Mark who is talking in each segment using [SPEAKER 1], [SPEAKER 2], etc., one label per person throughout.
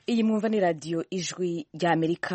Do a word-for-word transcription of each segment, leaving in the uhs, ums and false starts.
[SPEAKER 1] iyi mwumva ni radiyo ijwi ry'Amerika.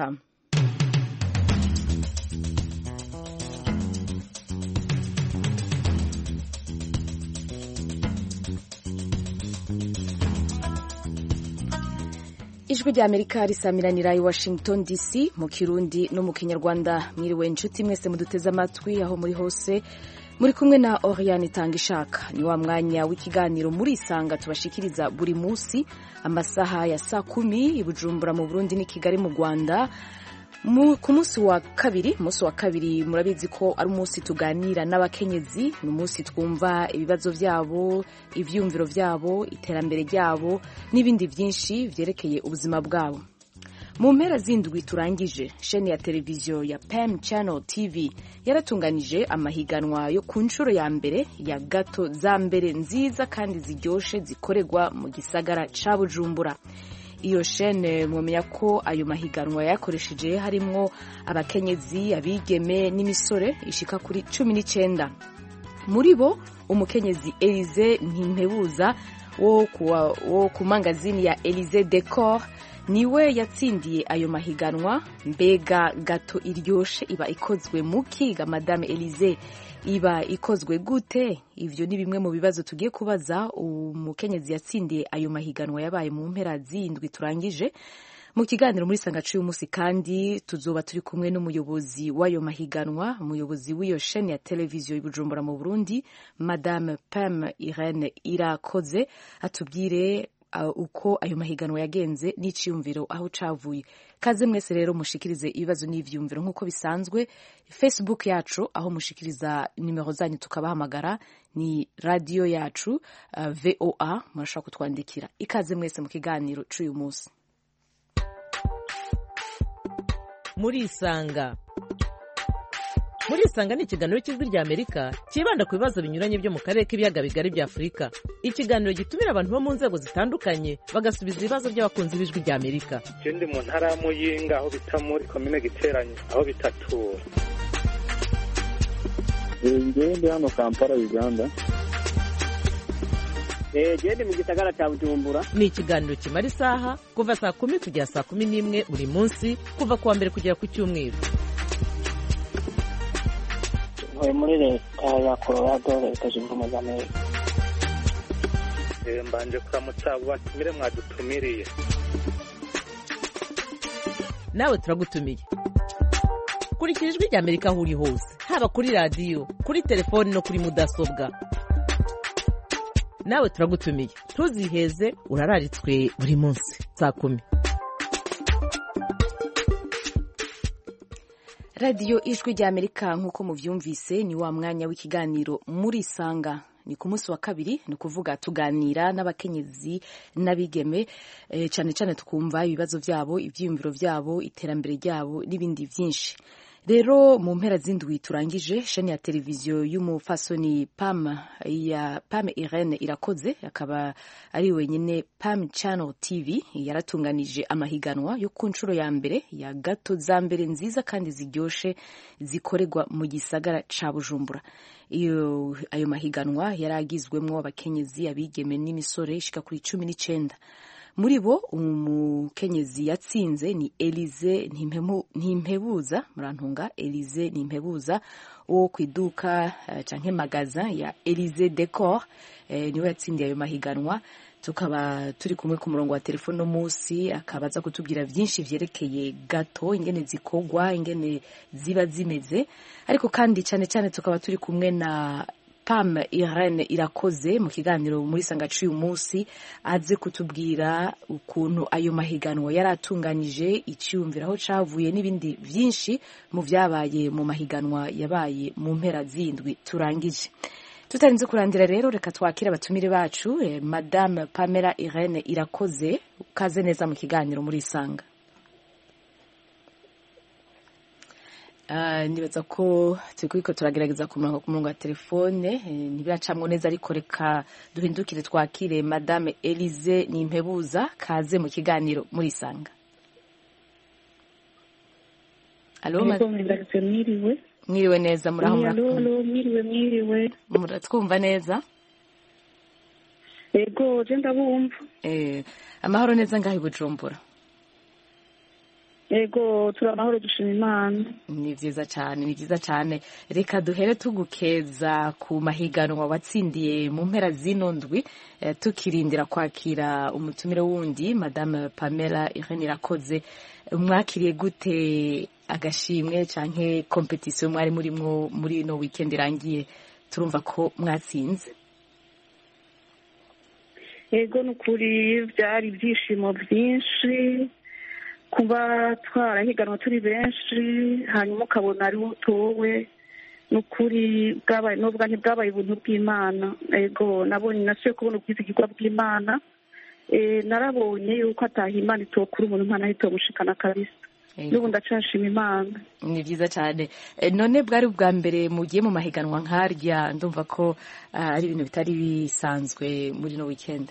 [SPEAKER 1] ijwi ry'Amerika risamiranira i Washington D C mu Kirundi no mu Kinyarwanda. Mwiriwe inshuti mwese muduteze amatwi aho muri hose, muri kumwe na Oriane Tangishaka. Ni wa mwanya w'ikiganiro muri Isanga tubashikiriza buri musi amasaha ya saa kumi i Bujumbura mu Burundi ni Kigali mu Rwanda. Ku munsi wa kabiri, munsi wa kabiri murabizi ko ari umunsi tuganira n'abakenyezi, ni umunsi twumva ibibazo vyabo, ivyumviro vyabo, iterambere ryabo n'ibindi vyinshi vyerekeye ubuzima bwabo. Mu mpera zindwi turangije, sheni ya televiziyo ya P M Channel T V yaratunganije amahiganwa yo ku nshuro ya mbere ya gato za mbere nziza kandi ziryoshe zikorerwa mu gisagara ca Bujumbura. Iyo shene mwemenya ko ayo mahiganwa yakoresheje harimwo abakenyezi, abigeme n'imisore ishika kuri cumi n'icenda. Muri bo umukenyezi Elize Ntimpebuza wo kuwa, wo ku mangazini ya Elize Decor niwe yatsindiye ayo mahiganwa. Mbega gato iryoshe iba ikozwe mukiga Madame Elize iba ikozwe gute? Ivyo ni bimwe mu bibazo tugiye kubaza umukenyezi yatsindiye ayo mahiganwa yabaye mu mpera zindwi turangije. Mu kiganiro muri Sanga cy'uyu munsi kandi tuzoba turi kumwe n'umuyobozi w'ayo mahiganwa, umuyobozi w'iyo sheni ya televiziyo i Bujumbura mu Burundi, Madame Pam Irene Irakoze, atubwire Uh, uko ayo mahiganwa yagenze n'iciyumviro aho cavuye. Kaze mwese rero mushikirize ibibazo n'ivyumviro nk'uko bisanzwe. Facebook yacu aho mushikiriza nimero zanyu tukabahamagara ni radio yacu uh, V O A, murashaka kutwandikira. Ikaze mwese mu kiganiro c'uyu munsi.
[SPEAKER 2] Muri Isanga. Muri Isanga ni ikiganiro cy'ijwi ry'Amerika kibanda ku bibazo binyuranye byo mu karere k'ibiyaga bigari bya Afurika. Ikiganiro gitumira abantu bo mu nzego zitandukanye bagasubiza ibibazo by'abakunzi b'ijwi ry'Amerika.
[SPEAKER 3] Je ndi mu ntara ya Muyinga aho bita muri komine Giteranyi aho bitatura.
[SPEAKER 4] Ngewe ndi hano Kampala Uganda.
[SPEAKER 5] Eh je ndi mu gisagara cya Bujumbura.
[SPEAKER 2] Ni ikiganiro kimara isaha kuva saa kumi kugera saa kumi n'imwe buri munsi kuva kuwa mbere kugera ku cyumweru.
[SPEAKER 5] Muri leta ya Colorado leta zunze ubumwe za Amerika.
[SPEAKER 3] Mbanje kuramutsa abo batumire mwadutumiriye.
[SPEAKER 2] Nawe turagutumiye. Kurikira ijwi ry'Amerika aho uri hose, haba kuri radio, kuri telefone no kuri mudasobwa. Nawe turagutumiye. Ntuziheze, urararitswe buri munsi saa kumi.
[SPEAKER 1] Radio ijwi ry'Amerika nk'uko muvyumvise ni wa mwanya w'ikiganiro muri Isanga. Ni ku munsi wa kabiri, ni kuvuga tuganira n'abakenyezi n'abigeme, e, cyane cyane tukumva ibibazo vyabo, ivyiyumviro vyabo, iterambere ryabo n'ibindi vyinshi. Rero mu mpera zindwi turangije, sheni ya televiziyo y'umufasoni Pam ya Pam Irene Irakoze, akaba ari wenyine Pam Channel T V yaratunganije amahiganwa yo ku nshuro ya mbere ya gato za mbere nziza kandi ziryoshe zikorerwa mu gisagara ca Bujumbura. Iyo ayo mahiganwa yaragizwemwo abakenyezi, abigeme n'imisore ishika kuri cumi n'icenda. Muri bo umukenyezi yatsinze ni Elize Ntimpebuza, murantunga, Elize Ntimpebuza wo kwiduka uh, canke magaza ya Elize Decor, eh, niwe yatsindiye ayo mahiganwa. Tukaba turi kumwe ku murongo wa telefone no musi, akabaza kutubwira vyinshi vyerekeye gato, ingene zikogwa, ingene ziba zimeze. Ariko kandi cyane cyane tukaba turi kumwe na Pam Irene Irakoze mu kiganiro muri Sanga cy'uyu munsi, aze kutubwira ukuntu ayo mahiganwa yaratunganije, icyumvira aho cavuye n'ibindi vyinshi mu vyabaye mu mahiganwa yabaye mu mpera zindwi turangije. Tutarinze kurandira rero, reka twakira abatumire bacu. eh, Madame Pamela Irene Irakoze, kaze neza mu kiganiro muri Isanga. Uh, nibaza ko turiko turagerageza ku murongo wa telefone, eh, ntibiracamwo neza, ariko reka duhindukire twakire Madame Elize Ntimpebuza, kaze mu kiganiro muri Isanga. Allo,
[SPEAKER 6] mwiriwe.
[SPEAKER 1] Mwiriwe neza, muraho
[SPEAKER 6] muraho. Mwiriwe mwiriwe.
[SPEAKER 1] Muratwumva neza?
[SPEAKER 6] Ego je ndabumva.
[SPEAKER 1] Eh amahoro neza ngaho i Bujumbura.
[SPEAKER 6] Ego turi amahoro dushima Imana.
[SPEAKER 1] Ni vyiza cyane, ni vyiza cyane. Reka duhere tugukeza ku mahiganwa watsindiye mu mpera zino ndwi, eh, tukirindira kwakira umutumire wundi Madame Pamela Irene Irakoze. Mwakiriye gute agashimwe canke competition mwari murimwo muri no weekend irangiye? Turumva ko mwatsinze.
[SPEAKER 6] Ego nukuri byari ibyishimo byinshi kuba twarahiganwa turi benshi, hanyuma ukabona ari utowe. Nukuri bwabaye nubwo ntibwabaye ubuntu bw'Imana. Ego nabonye nasuye kubona ubwizigirwa bw'Imana. E, narabonye yuko ataha Imana itokura umuntu Imana itomushikana kabisa. N'ubu ndacashima Imana.
[SPEAKER 1] Ni vyiza cyane. E, none bwari bwa mbere mugiye mu mahiganwa nkarya, ndumva ko uh, ari ibintu bitari bisanzwe muri no weekend.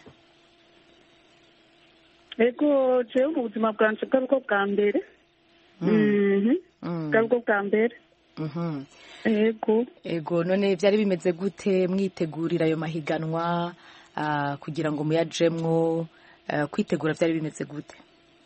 [SPEAKER 6] Ego jewe mu buzima bwanje bwari bwo bwa mbere. Mhm. Mm. Bwari bwo bwa mbere.
[SPEAKER 1] Mhm.
[SPEAKER 6] Ego.
[SPEAKER 1] Ego none byari bimeze gute mwitegurira ayo mahiganwa uh, kugira ngo muyajemwo, uh, kwitegura byari bimeze gute?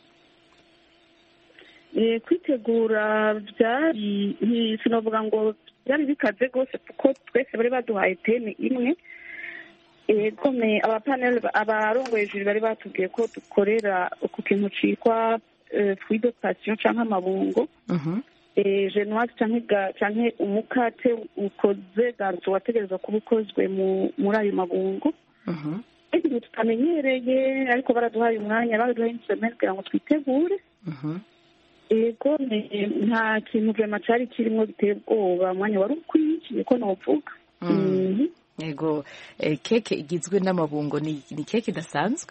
[SPEAKER 6] Eh, kwitegura byari sinovuga ngo byari bikaze gose kuko twese bari baduhaye teme imwe. Ego me abapanel abarongoye juri bari batubwiye ko dukorera ku kintu cikwa fruit de passion canke amabungo. Mhm. Eh, genoise canke canke umukate ukoze ganzo wategerezwa kuba ukozwe muri ayo mabungo. Mhm. Ibintu tutamenyereye ariko baraduhaye umwanya, baraduhaye insemaine kugira ngo twitegure. Mhm. Ego nta kintu vraiment cari kirimo biteye ubwoba, umwanya wari ukwiye ko novuga. Mhm.
[SPEAKER 1] Ego eh, keke igizwe n'amabungo ni, ni keke idasanzwe.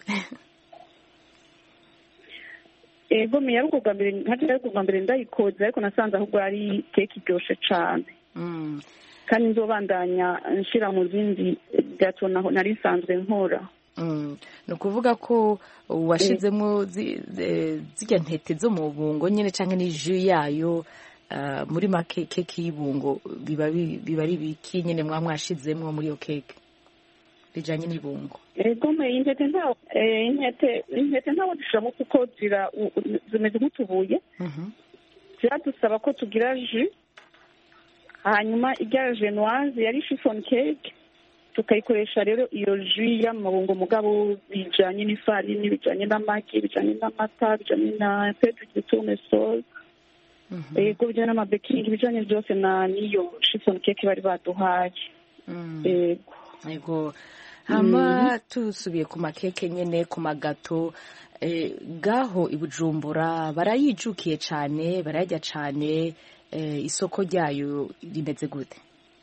[SPEAKER 6] Ego me yaruko bwa mbere nkaje yaruko bwa mbere ndayikoze ariko nasanze ahubwo ari keke iryoshe cane. Mm. Kandi nzobandanya nshira mu zindi gato naho nari sanzwe nkora.
[SPEAKER 1] Mm. No kuvuga ko washizemo zijya ntete zo mu bungo nyene canke ni jus yayo. Uh, muri make keke y'ibungo biba biba ari biki nyene mwa mwashizemwo muri yo keke bijanye n'ibungo?
[SPEAKER 6] Ego me intete nta eh intete intete ntawo dushamo kuko zira zimeze nk'utubuye. Mhm. Ziradusaba ko tugira jus, hanyuma ijya genoise yari chiffon cake tukayikoresha rero iyo jus y'amabungo mugabo bijanye n'ifarini, bijanye n'amagi, bijanye n'amata, bijanye na petre de tournesol. Mhm. Ego bijanye n'amabeking bijanye byose na niyo chiffon cake bari baduhaye. Mhm. Ego.
[SPEAKER 1] Ego. Hama mm. tusubiye ku makeke nyene ku magato eh, gaho ibujumbura barayijukiye cane, barajya cane, eh, isoko ryayo rimeze gute?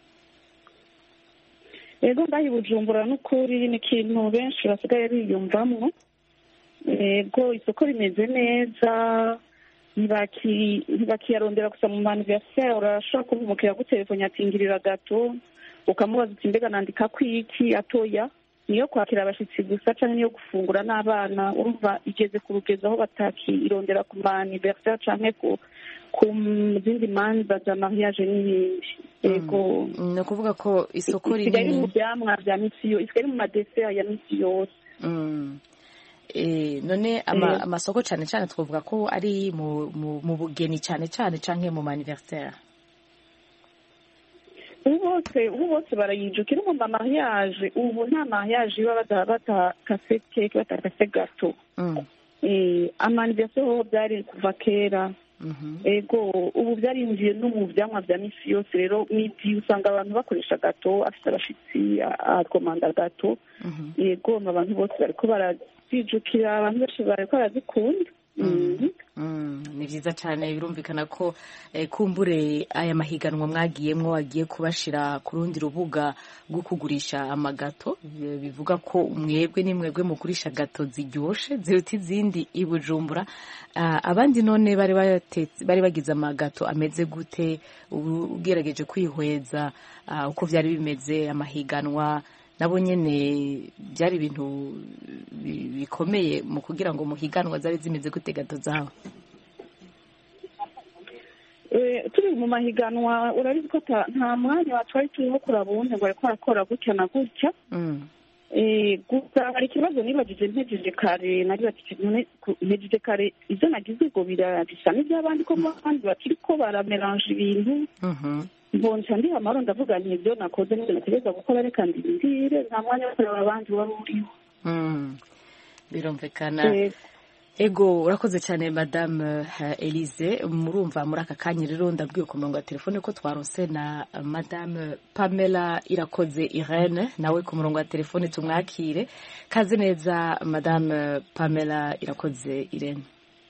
[SPEAKER 6] Ego ngaho ibujumbura n'ukuri ni ikintu benshi basigaye biyumvamwo. Ego isoko rimeze neza, ntibakiyarondera gusa mu anniversaire, urashobora kuba umukiriya gutelefone atingirira gato ukamubaza uti mbega nandika kwiki atoya niyo kwakira abashitsi gusa canke niyo gufungura n'abana, urumva igeze ku rugezo aho batakirondera ku ma anniversaire canke ku ku zindi manza za mariage n'ibindi. Ego
[SPEAKER 1] no kuvuga ko isoko rinini
[SPEAKER 6] mu byamwa bya misi yo isikari mu madessert ya misi yose.
[SPEAKER 1] Mm. Eh none ama, amasoko cyane cyane twavuga ko ari mu mu bugeni cyane cyane canke mu anniversaire?
[SPEAKER 6] Ubu bose ubu bose barayijukira mu mariage, ubu nta mariage iba bata cafe cake bata cafe gato. Mm. Eh amanniversaire ho byari kuva kera. Mhm. Ego ubu byarinjiye no mu byamwa bya misi yose, rero n'ibyi usanga abantu bakoresha gato, afite abashitsi akomanda gato. Mhm. Ego abantu bose bariko barazijukira, abantu benshi bariko barazikunda.
[SPEAKER 1] Mm. Mm. Ni vyiza cyane, birumvikana ko eh, kumbure aya mahiganwa mwagiyemwo wagiye kubashira ku rundi rubuga rwo kugurisha amagato, bivuga ko mwebwe ni mwebwe mugurisha gato ziryoshe ziruta izindi ibujumbura. Uh, abandi none bari batetse bari bagize amagato ameze gute? Ugerageje kwihweza uh, uko vyari bimeze amahiganwa nabo nyene byari ibintu bikomeye mu kugira ngo muhiganwa zari zimeze gute gato zawe?
[SPEAKER 6] Eh turi mu mahiganwa urabizi ko nta mwanya watwari turimo kurabunte ngo ariko arakora gutya na gutya. Mm. Eh, gusa hari ikibazo nibagije mpejeje kare nari batije none ku- mpejeje kare ibyo nagize ngo birabisa n'iby'abandi ko abandi bakiri ko baramelange ibintu
[SPEAKER 1] Mhm.
[SPEAKER 6] mbonca ndi amaro ndavuga nti ibyo nakoze n'ibyo nategereza gukora reka ndindire nta mwanya wo kureba abandi wari uriho.
[SPEAKER 1] Mm. birumvikana
[SPEAKER 6] Eh,
[SPEAKER 1] ego urakoze cyane madame uh, Elise murumva muri aka kanya rero ndabwiye ku murongo wa telefone ko twaronse na uh, madame Pamela Irakoze Irene nawe ku murongo wa telefone tumwakire kaze neza madame Pamela Irakoze Irene.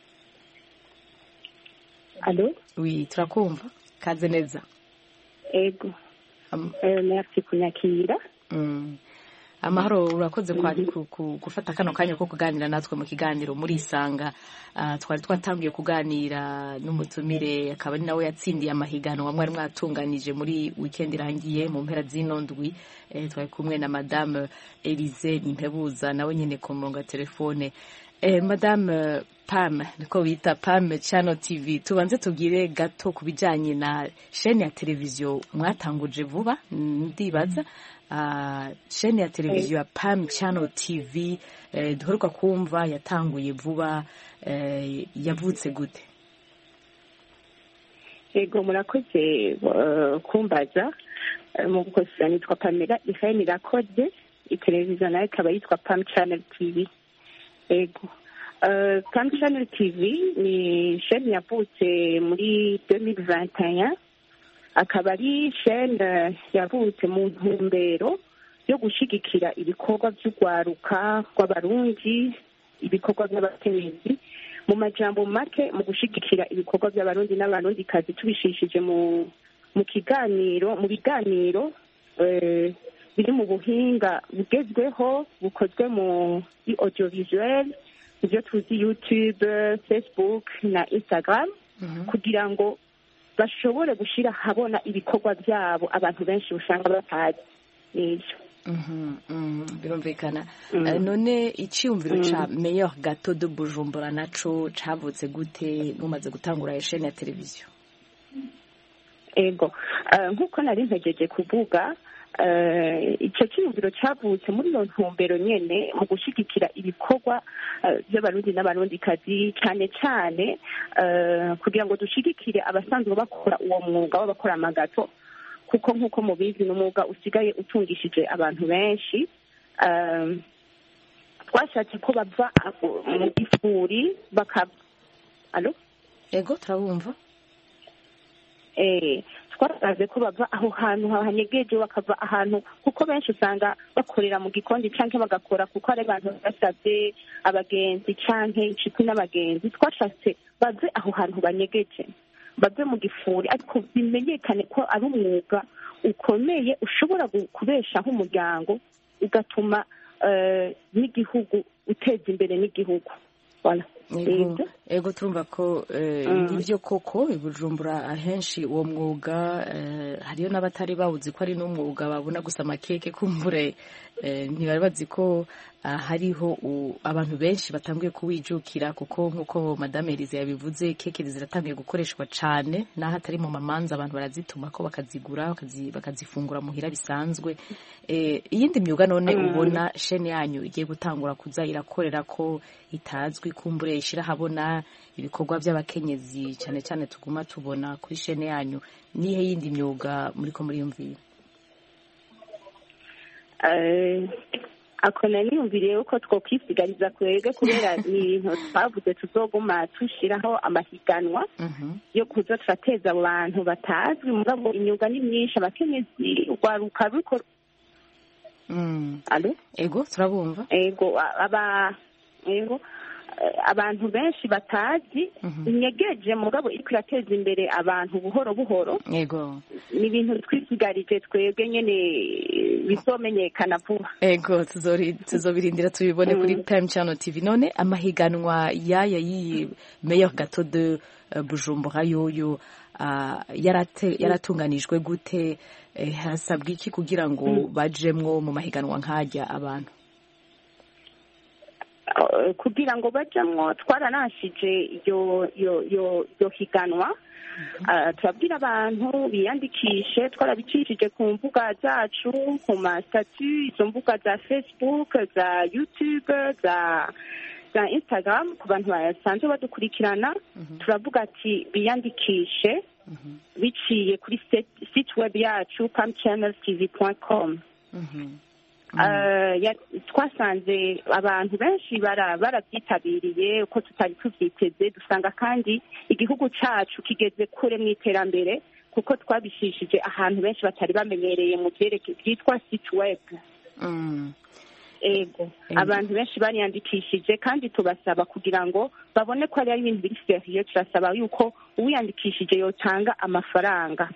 [SPEAKER 6] Allo?
[SPEAKER 1] Oui, turakumva kaze neza.
[SPEAKER 6] Ego.
[SPEAKER 1] Am-
[SPEAKER 6] Eh, merci kunyakira.
[SPEAKER 1] Mm. Amahoro urakoze kwari ku- ku- gufata kano kanya ko kuganira natwe mu kiganiro muri Isanga. Ah, twari twatangiye kuganira n'umutumire akaba ari nawe yatsindiye amahiganwa mwari mwatunganije muri weekend irangiye mu mpera zino ndwi. Eh, twari kumwe na madame Elise Nimpebuza nawe nyene ku murongo wa telefone. Eh, madame Pam niko bita Pam Channel T V tubanze tubwire gato kubijanye na chaîne ya televiziyo mwatanguje vuba ndibaza uh, chaîne ya televiziyo ya Pam Channel T V eh, duheruka kumva yatanguye vuba eh, yavutse gute?
[SPEAKER 6] Ego murakoze uh, kumbaza uh, mu gukosa nitwa Pamela Irene Irakoze iteleviziyo nayo ikaba yitwa Pam Channel T V. Ego uh, Pam Channel T V ni chaîne yavutse muri deux mille vingt et un akaba ari chaîne yavutse mu ntumbero yo gushigikira ibikorwa by'urwaruka rw'abarundi ibikorwa by'abakenyezi mu majambo make mu gushigikira ibikorwa by'abarundi n'abarundikazi tubishishije mu mu kiganiro mu biganiro eh, biri mu buhinga bugezweho bukozwe mu audiovisuel ibyo tuzi YouTube, Facebook na Instagram
[SPEAKER 1] Mhm.
[SPEAKER 6] kugira ngo bashobore gushira habona ibikorwa byabo abantu benshi usanga batazi nivyo.
[SPEAKER 1] Mhm. Mm, birumvikana.
[SPEAKER 6] Mm.
[SPEAKER 1] Eh, none icyumviro ca Meilleur Gâteau de Bujumbura naco cavutse gute mumaze gutangura chaîne ya televiziyo?
[SPEAKER 6] Ego uh, nk'uko nari ntegereje kuvuga uh, icyo cyumviro cyavutse muri iyo ntumbero nyene mu gushigikira ibikorwa uh, by'abarundi n'abarundikazi cyane cyane uh, kugira ngo dushigikire abasanzwe bakora uwo mwuga w'abakora amagato kuko nk'uko mubizi n'umwuga usigaye utungishije abantu benshi. uh, twashatse ko bava mu gifuri bakaba alo
[SPEAKER 1] Ego turabumva.
[SPEAKER 6] eh twaraze ko bava aho hantu hanyegeje bakava ahantu kuko benshi usanga bakorera mu gikondi canke bagakora kuko ari abantu basabye abagenzi canke inshuti n'abagenzi twashatse bave aho hantu banyegeje bave mu gifuri ariko bimenyekane ko ari umwuga ukomeye ushobora kubesha nk'umuryango ugatuma uh, n'igihugu uteza imbere n'igihugu. Voilà.
[SPEAKER 1] Ego, ego turumva ko eh,
[SPEAKER 6] Mm.
[SPEAKER 1] nibyo koko i Bujumbura ahenshi uwo mwuga eh, hariyo n'abatari bawuzi ko ari n'umwuga babona gusa amakeke kumbure eh, ntibari bazi ko ah, hariho u- abantu benshi batanguye kuwijukira kuko nk'uko madame Elise yabivuze keke ziratangiye gukoreshwa cane naho atari mu mamanza abantu barazituma ko bakazigura bakazi, bakazifungura muhira bisanzwe. Eh, iyindi myuga none
[SPEAKER 6] Mm.
[SPEAKER 1] ubona chaîne yanyu igiye gutangura kuza irakorera ko itazwi kumbure ishira habona ibikorwa by'abakenyezi cyane cyane tuguma tubona kuri chaîne yanyu nihe yindi myuga muri ko muri yumvira?
[SPEAKER 6] Eh ako naniyumviriye ko twokwisigariza kwege kubera ni ibintu twavuze tuzoguma tushiraho amahiganwa
[SPEAKER 1] Mhm.
[SPEAKER 6] yo kuza turateza abo bantu batazwi mugabo imyuga ni myinshi abakenyezi urwaruka ruko
[SPEAKER 1] Mm.
[SPEAKER 6] alo
[SPEAKER 1] Ego turabumva.
[SPEAKER 6] ego aba ego eh, abantu benshi batazi
[SPEAKER 1] Mhm.
[SPEAKER 6] inyegeje mugabo iriko irateza imbere abantu buhoro buhoro
[SPEAKER 1] Ego.
[SPEAKER 6] ni ibintu twisigarije twebwe nyene eh, bizomenyekana vuba.
[SPEAKER 1] Ego tuzori tuzobirindira tubibone
[SPEAKER 6] Mm.
[SPEAKER 1] kuri Prime Channel T V. None amahiganwa yaya yi Meilleur Gâteau de uh, Bujumbura yoyo uh, yarate yaratunganijwe gute eh, hasabwa iki kugira ngo bajemwo mu mahiganwa nkajya abantu?
[SPEAKER 6] kugira ngo bajyamo twaranashije iyo iyo higanwa turabwira abantu biyandikishe twarabicishije ku mbuga zacu ku masitatu izo mbuga za facebook za youtube za za instagram ku bantu basanzwe badukurikirana turavuga ati biyandikishe biciye kuri site web yacu pam channel t v dot com. twasanze abantu benshi barabyitabiriye uko tutari tubyiteze dusanga kandi igihugu cyacu kigeze kure mu iterambere kuko twabishishije ahantu benshi batari bamenyereye mu byerekeye byitwa site web. ego abantu benshi bariyandikishije kandi tubasaba kugira ngo babone ko ari ibintu biri seriye turasaba yuko uwiyandikishije yotanga amafaranga.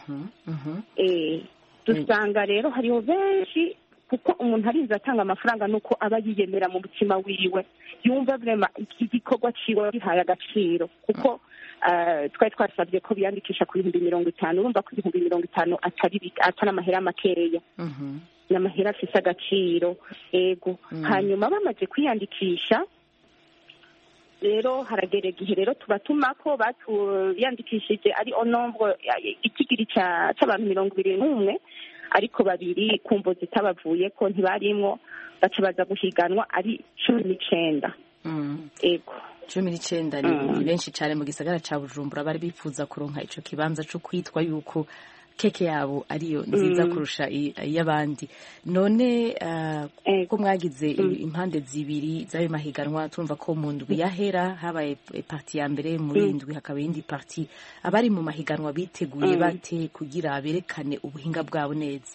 [SPEAKER 6] dusanga rero hariho benshi kuko umuntu arinze atanga amafaranga nuko aba yiyemera mu mutima wiwe yumva vrema iki gikorwa ciwe gihaye agaciro kuko twari twasabye ko biyandikisha ku bihumbi mirongo itanu urumva ko ibihumbi mirongo itanu atari atari amahera makeya n'amahera afise agaciro. ego hanyuma bamaze kwiyandikisha rero haragera igihe rero tubatuma ko batuyandikishije ari onombre ikigiri c'abantu mirongo ibiri n'umwe ariko babiri kumvo zitabavuye ko ntibarimwo baca baza guhiganwa ari cumi n'icenda. ego
[SPEAKER 1] cumi n'icenda ni benshi cyane mu gisagara ca Bujumbura bari bifuza kuronka ico kibanza co kwitwa yuko keke yabo ariyo nziza kurusha iy'abandi. none ko mwagize impande zibiri z'ayo mahiganwa tumva ko mu ndwi yahera habaye parti ya mbere muri indwi hakaba iyindi parti abari mu mahiganwa biteguye bate kugira berekane ubuhinga bwabo neza?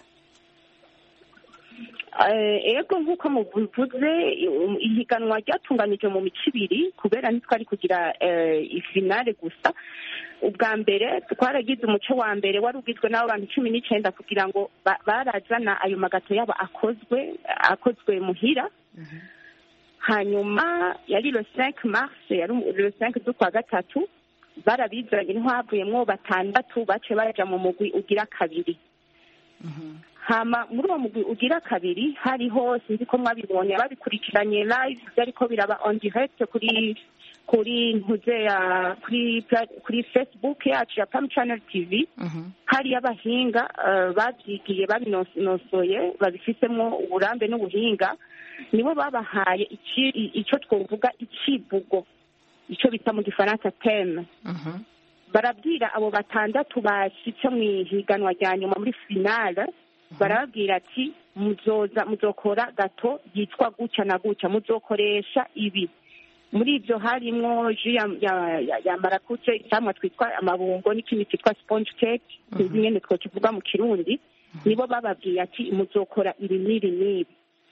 [SPEAKER 6] ego nk'uko muvuze ihiganwa ryatunganije mu mico ibiri kubera ntitwari kugira ifinale gusa. ubwa mbere twaragize umuco wa mbere wari ugizwe n'abo bantu cumi n'icenda kugira ngo barazana ayo magato yabo akozwe akozwe muhira. hanyuma yari le cinq mars yari le cinq z'ukwa gatatu barabizanye ntwavuyemwo batandatu bace baja mu mugwi ugira kabiri. hama muri uwo mugwi ugira kabiri hariho sinzi ko mwabibonye babikurikiranye live byariko biraba on direct kuri kuri ntuze ya kuri kuri Facebook yacu ya Pam Channel T V. hari abahinga babyigiye babinosoye babifitemo uburambe n'ubuhinga nibo babahaye icyo twovuga icivugo icyo bita mu gifaransa theme. barabwira abo batandatu bashitse mu ihiganwa rya nyuma muri finale barababwira ati muzoza muzokora gato yitwa guca na guca muzokoresha ibi. muri ibyo harimwo ju ya marakuce icyamwa twitwa amabungo n'ikindi cyitwa sponge cake nyine twokivuga mu kirundi nibo bababwiye ati muzokora ibi n'ibi n'ibi.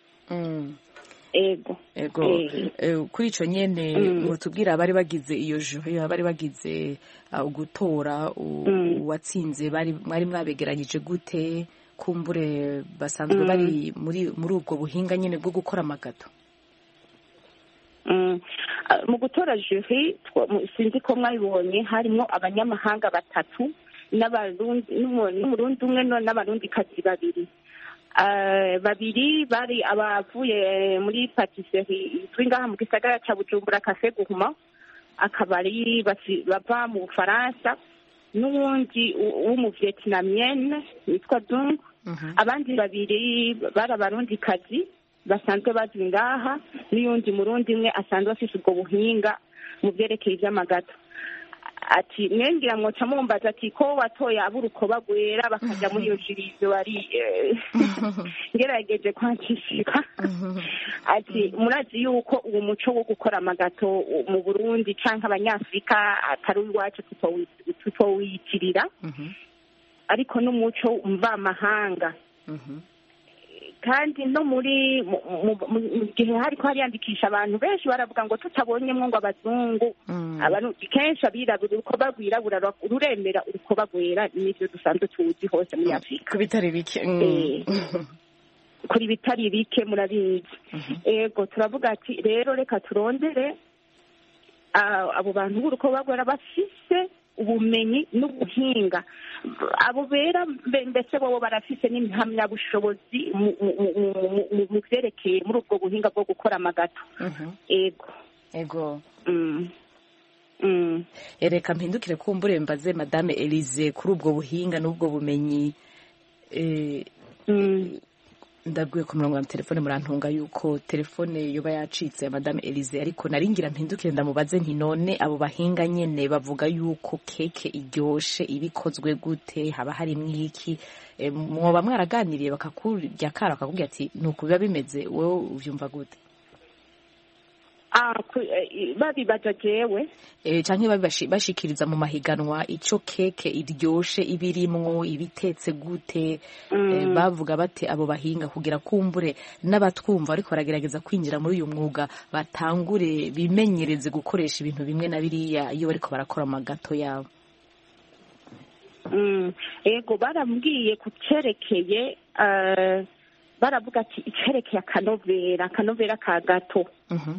[SPEAKER 6] ego
[SPEAKER 1] ego kuri ico nyene mutubwira abari bagize iyo jury abari bagize gutora uwatsinze bari mwari mwabegeranyije gute kumbure basanzwe bari muri muri ubwo buhinga nyene bwo gukora amagato?
[SPEAKER 6] mu gutora jury sinzi ko mwabibonye harimo abanyamahanga batatu n'umurundi umwe n'abarundi kazi babiri. babiri bari abavuye muri patisserie izwi ngaha mu gisagara ca Bujumbura Cafe Gourmand akabari bava mu Bufaransa n'uwundi w'umuvietnamienne yitwa Dung. abandi babiri bari abarundi kazi basanzwe bazwi ngaha n'uyundi murundi umwe asanzwe afise ubwo buhinga mu vyerekeye ivy'amagato. ati mwengira mwoca mumbaza ati ko watoye aburukoba gwera bakaja muri iyo jirizo bari ngerageje kwankishika. ati murazi yuko uwo muco wo gukora amagato mu Burundi canke abanyafrika atari uwacu tutowitirira ariko n'umuco mva mahanga. kandi no muri mu gihe hariko hariyandikisha abantu benshi baravuga ngo tutabonyemwo ngo abazungu abantu kenshi abirabura urukoba rwirabura ruremera urukoba rwera n'ivyo dusanzwe tuzi hose muri Afrika
[SPEAKER 1] ku bitari bike
[SPEAKER 6] kuri bitari bike murabizi. ego turavuga ati rero reka turondere abo bantu b'urukoba rwera bafise ubumenyi n'ubuhinga abo bera mbese bobo barafise n'impamyabushobozi mu vyerekeye muri ubwo buhinga bwo gukora amagato. Ego
[SPEAKER 1] ego
[SPEAKER 6] mm. Mm.
[SPEAKER 1] Ereka mpindukire kumbure mbaze Madame Elise kuri ubwo buhinga n'ubwo bumenyi eh
[SPEAKER 6] mm.
[SPEAKER 1] ndabwiye ku murongo wa telefone murantunga yuko telefone yoba yacitse ya Madame Elise, ariko naringira mpindukire ndamubaze nti none abo bahinga nyene bavuga yuko keke iryoshe ibikozwe gute, haba hari mwiki e, mwoba mwaraganiriye bakakurya kara bakakubwira ati nuko biba bimeze, wowe uvyumva gute?
[SPEAKER 6] Ah, babibaza jewe
[SPEAKER 1] eh canke babashikiriza mu mahiganwa ico keke iryoshe ibirimwo ibitetse gute? mm. eh, bavuga bate abo bahinga kugira kumbure n'abatwumva ariko baragerageza kwinjira muri uyu mwuga batangure bimenyereze gukoresha ibintu bimwe na biriya iyo bariko barakora amagato yabo?
[SPEAKER 6] mm. Ego barambwiye kucerekeye uh, baravuga ati icerekeye akanovera akanovera ka gato.
[SPEAKER 1] mhm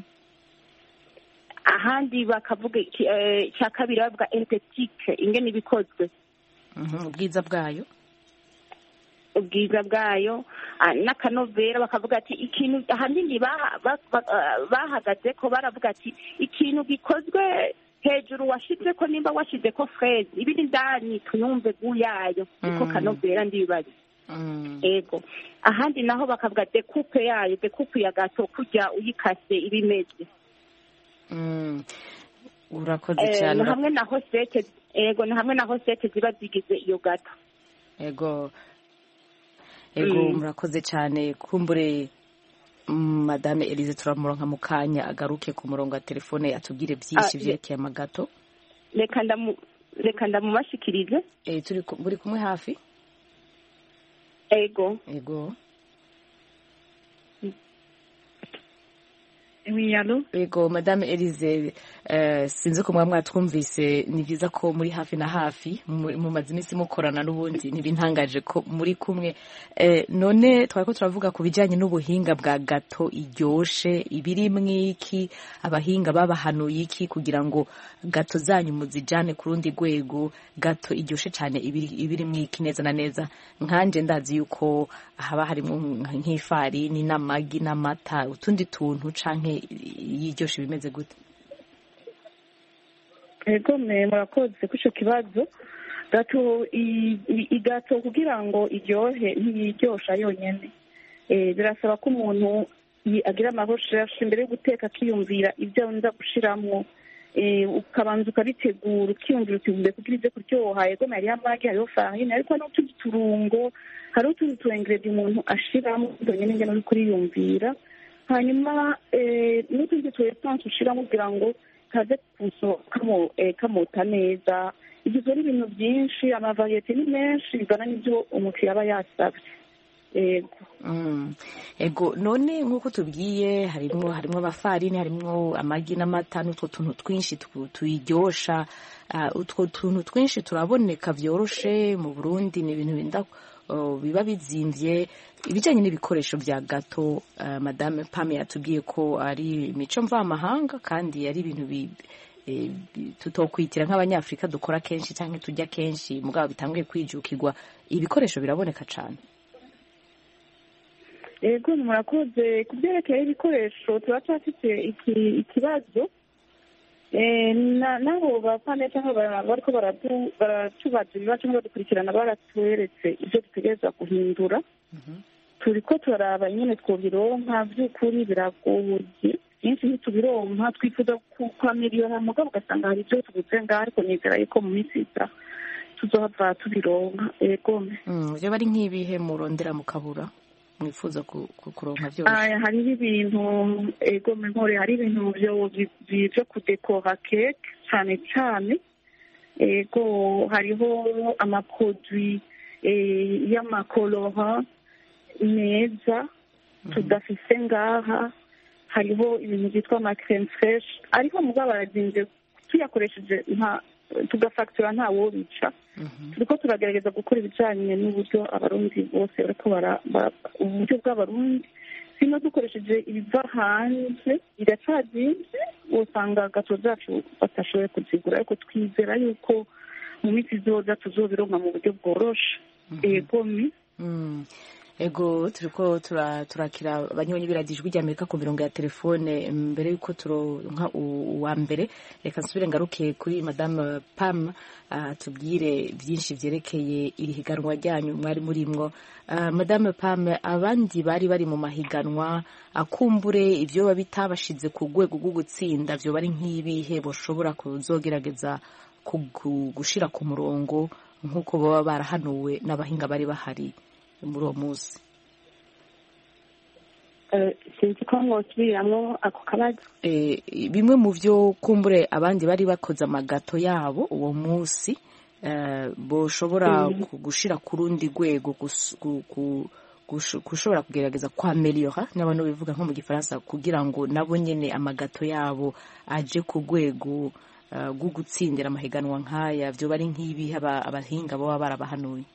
[SPEAKER 6] ahandi bakavuga cya kabiri bavuga esthetique ingene bikozwe
[SPEAKER 1] ubwiza bwayo
[SPEAKER 6] ubwiza bwayo n'akanovera bakavuga ati ikintu ahanini bahagaze ko baravuga ati ikintu gikozwe hejuru washize ko nimba washize ko fraise ibiri ndani tuyumve guyayo iko kanovera ndibaza. Ego ahandi naho bakavuga decoupe yayo decoupe ya gato kujya uyikase ibimeze.
[SPEAKER 1] Mm. Urakoze cyane.
[SPEAKER 6] Eh, hamwe naho sete ego na hamwe naho sete ziba zigize iyo gato.
[SPEAKER 1] Ego ego mm. Murakoze cyane kumbure mm, Madame Elise turamuronka mu kanya agaruke ku murongo wa telefone atubwire byinshi vyerekeye amagato.
[SPEAKER 6] Reka ndamu reka ndamubashikirize.
[SPEAKER 1] Eh turi muri kumwe hafi?
[SPEAKER 6] Ego
[SPEAKER 1] ego
[SPEAKER 6] Emiliano.
[SPEAKER 1] Ego Madame Elise uh, sinzi ko mwa mwatwumvise ni byiza ko muri hafi na hafi mu mazimisi mukorana n'ubundi nibintangaje ko muri kumwe eh, none twari ko turavuga ku bijanye n'ubuhinga bwa gato iryoshe ibiri mwiki abahinga babahanuye iki kugira ngo gato zanyu muzijane ku rundi rwego gato iryoshe cyane ibiri ibiri mwiki neza na neza nkanje ndazi yuko haba harimo nk'ifarini n'amagi n'amata utundi tuntu canke yiryoshe bimeze gute?
[SPEAKER 6] Ego me murakoze kuco kibazo gato igato kugira ngo iryohe ntiyiryosha yonyene eh birasaba ko umuntu agira amarecherche imbere yo guteka kiyumvira ibyo nza gushiramwo eh ukabanza ukabitegura ukiyumvira uti kugira ibyo kuryoha. Ego mari y'amagi hariho farine ariko no tundi turungo hari utundi tu ingredient umuntu ashiramo nyene ngene no kuriyumvira hanyuma eh n'utundi tu essence ushiramo kugira ngo kaze kuso kamo eh kamota neza. Ibyo ari ibintu byinshi amavariete ni menshi bigana n'ibyo umukiriya aba yasabye. Ego
[SPEAKER 1] mm. Ego none nkuko tubwiye harimo harimo amafarini harimo amagi n'amata n'utwo tuntu twinshi tuyiryosha uh, utwo tuntu twinshi turaboneka vyoroshe mu Burundi ni ibintu binda uh, biba bizimvye ibijanye n'ibikoresho vya gato. uh, Madame Pame yatubwiye ko ari imico mva mahanga kandi ari ibintu bi E, tutokwitira nk'abanyafrika dukora kenshi cyangwa tujya kenshi mugabo bitangiye kwijukirwa ibikoresho biraboneka cyane.
[SPEAKER 6] Ego murakoze kubyerekeye ibikoresho turacafite iki ikibazo eh na nabo bapane cyangwa bariko baratu baratubaza ibibazo badukurikirana baratweretse ibyo dutegereza guhindura.
[SPEAKER 1] mhm
[SPEAKER 6] turiko turaraba nyene twobironka by'ukuri biragoye byinshi ntitubironka twifuza kwa miliyoni mugabo ugasanga hari ibyo tubuze ngaho ariko nizera yuko mu minsi iza tuzohava tubironka. Ego
[SPEAKER 1] mm byo bari nk'ibihe murondera mukabura mwifuza kuronka byose?
[SPEAKER 6] aya hari ibintu ego memory hari ibintu byo byo kudekora cake cyane cyane. Ego hariho amaproduit eh y'amakolora meza tudafise ngaha. Hariho ibintu byitwa ama crème fraîche ariko mugabo barazinze tuyakoresheje nta tugafactura nta wo bica. Turiko turagerageza gukora ibijanye n'uburyo abarundi bose bariko bara uburyo bw'abarundi sino dukoresheje ibiva hanze iracazinze usanga gato zacu batashoboye kuzigura ariko twizera yuko mu minsi izoza tuzobironka mu buryo bworoshe. Ego mi
[SPEAKER 1] mm. ego turiko tura- turakira abanywanyi b'iradiyo ijwi ry'Amerika ku mirongo ya telefone. Mbere yuko turonka u- uwa mbere, reka nsubire ngaruke kuri madame Pam atubwire byinshi vyerekeye iri higanwa ryanyu mwari murimwo. Ah, madame Pam, abandi bari bari mu mahiganwa akumbure ivyo bitabashize ku rwego rwo gutsinda vyo bari nk'ibihe boshobora kuzogerageza kugu- gushira ku murongo nk'uko baba barahanuwe n'abahinga bari bahari muri uwo munsi?
[SPEAKER 6] Eh, sinzi ko mwosubiriramwo ako kabazo.
[SPEAKER 1] Eh, bimwe mu vyo kumbure abandi bari bakoze amagato yabo uwo munsi eh, boshobora
[SPEAKER 6] Mhm.
[SPEAKER 1] ku- gushira ku rundi rwego gus- gu- gu- gush- gushobora kugerageza kwameliora n'abantu bivuga nko mu gifaransa kugira ngo nabo nyene amagato yabo aje ku rwego eh, rwo gutsindira amahiganwa nk'aya, vyo bari nk'ibihe aba- abahinga baba barabahanuye?